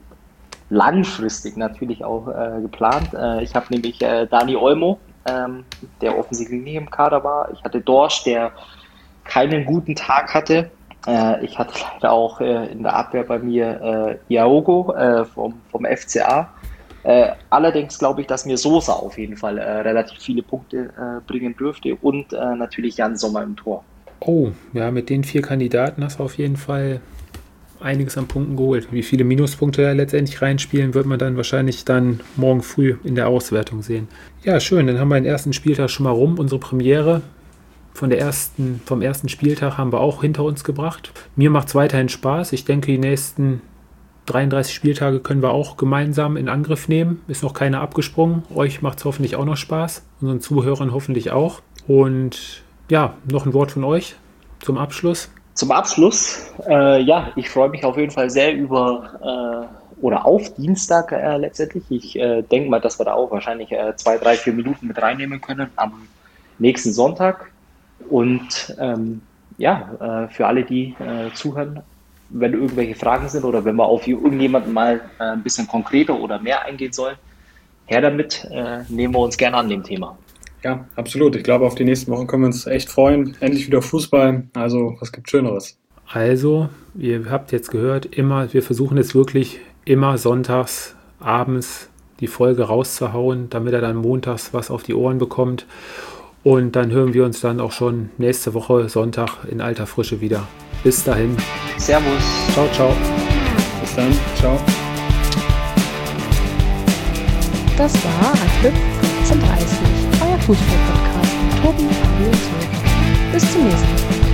langfristig natürlich auch äh, geplant. Äh, ich habe nämlich äh, Dani Olmo, ähm, der offensichtlich nicht im Kader war. Ich hatte Dorsch, der keinen guten Tag hatte. Äh, ich hatte leider auch äh, in der Abwehr bei mir äh, Iaogo äh, vom, vom F C A. Äh, allerdings glaube ich, dass mir Sosa auf jeden Fall äh, relativ viele Punkte äh, bringen dürfte und äh, natürlich Jan Sommer im Tor. Oh, ja, mit den vier Kandidaten hast du auf jeden Fall einiges an Punkten geholt. Wie viele Minuspunkte da letztendlich reinspielen, wird man dann wahrscheinlich dann morgen früh in der Auswertung sehen. Ja, schön, dann haben wir den ersten Spieltag schon mal rum. Unsere Premiere von der ersten, vom ersten Spieltag haben wir auch hinter uns gebracht. Mir macht es weiterhin Spaß. Ich denke, die nächsten dreiunddreißig Spieltage können wir auch gemeinsam in Angriff nehmen. Ist noch keiner abgesprungen. Euch macht es hoffentlich auch noch Spaß. Unseren Zuhörern hoffentlich auch. Und ja, noch ein Wort von euch zum Abschluss. Zum Abschluss, äh, ja, ich freue mich auf jeden Fall sehr über äh, oder auf Dienstag äh, letztendlich. Ich äh, denke mal, dass wir da auch wahrscheinlich äh, zwei, drei, vier Minuten mit reinnehmen können am nächsten Sonntag. Und ähm, ja, äh, für alle, die äh, zuhören, wenn irgendwelche Fragen sind oder wenn wir auf irgendjemanden mal äh, ein bisschen konkreter oder mehr eingehen sollen, her damit, äh, nehmen wir uns gerne an dem Thema. Ja, absolut. Ich glaube, auf die nächsten Wochen können wir uns echt freuen. Endlich wieder Fußball. Also, was gibt Schöneres? Also, ihr habt jetzt gehört, immer, wir versuchen jetzt wirklich immer sonntags abends die Folge rauszuhauen, damit er dann montags was auf die Ohren bekommt. Und dann hören wir uns dann auch schon nächste Woche Sonntag in alter Frische wieder. Bis dahin. Servus. Ciao, ciao. Bis dann. Ciao. Das war Anpfiff fünfzehn Uhr dreißig, euer Fußball-Podcast mit Tobi, Fabio und Sören. Bis zum nächsten Mal.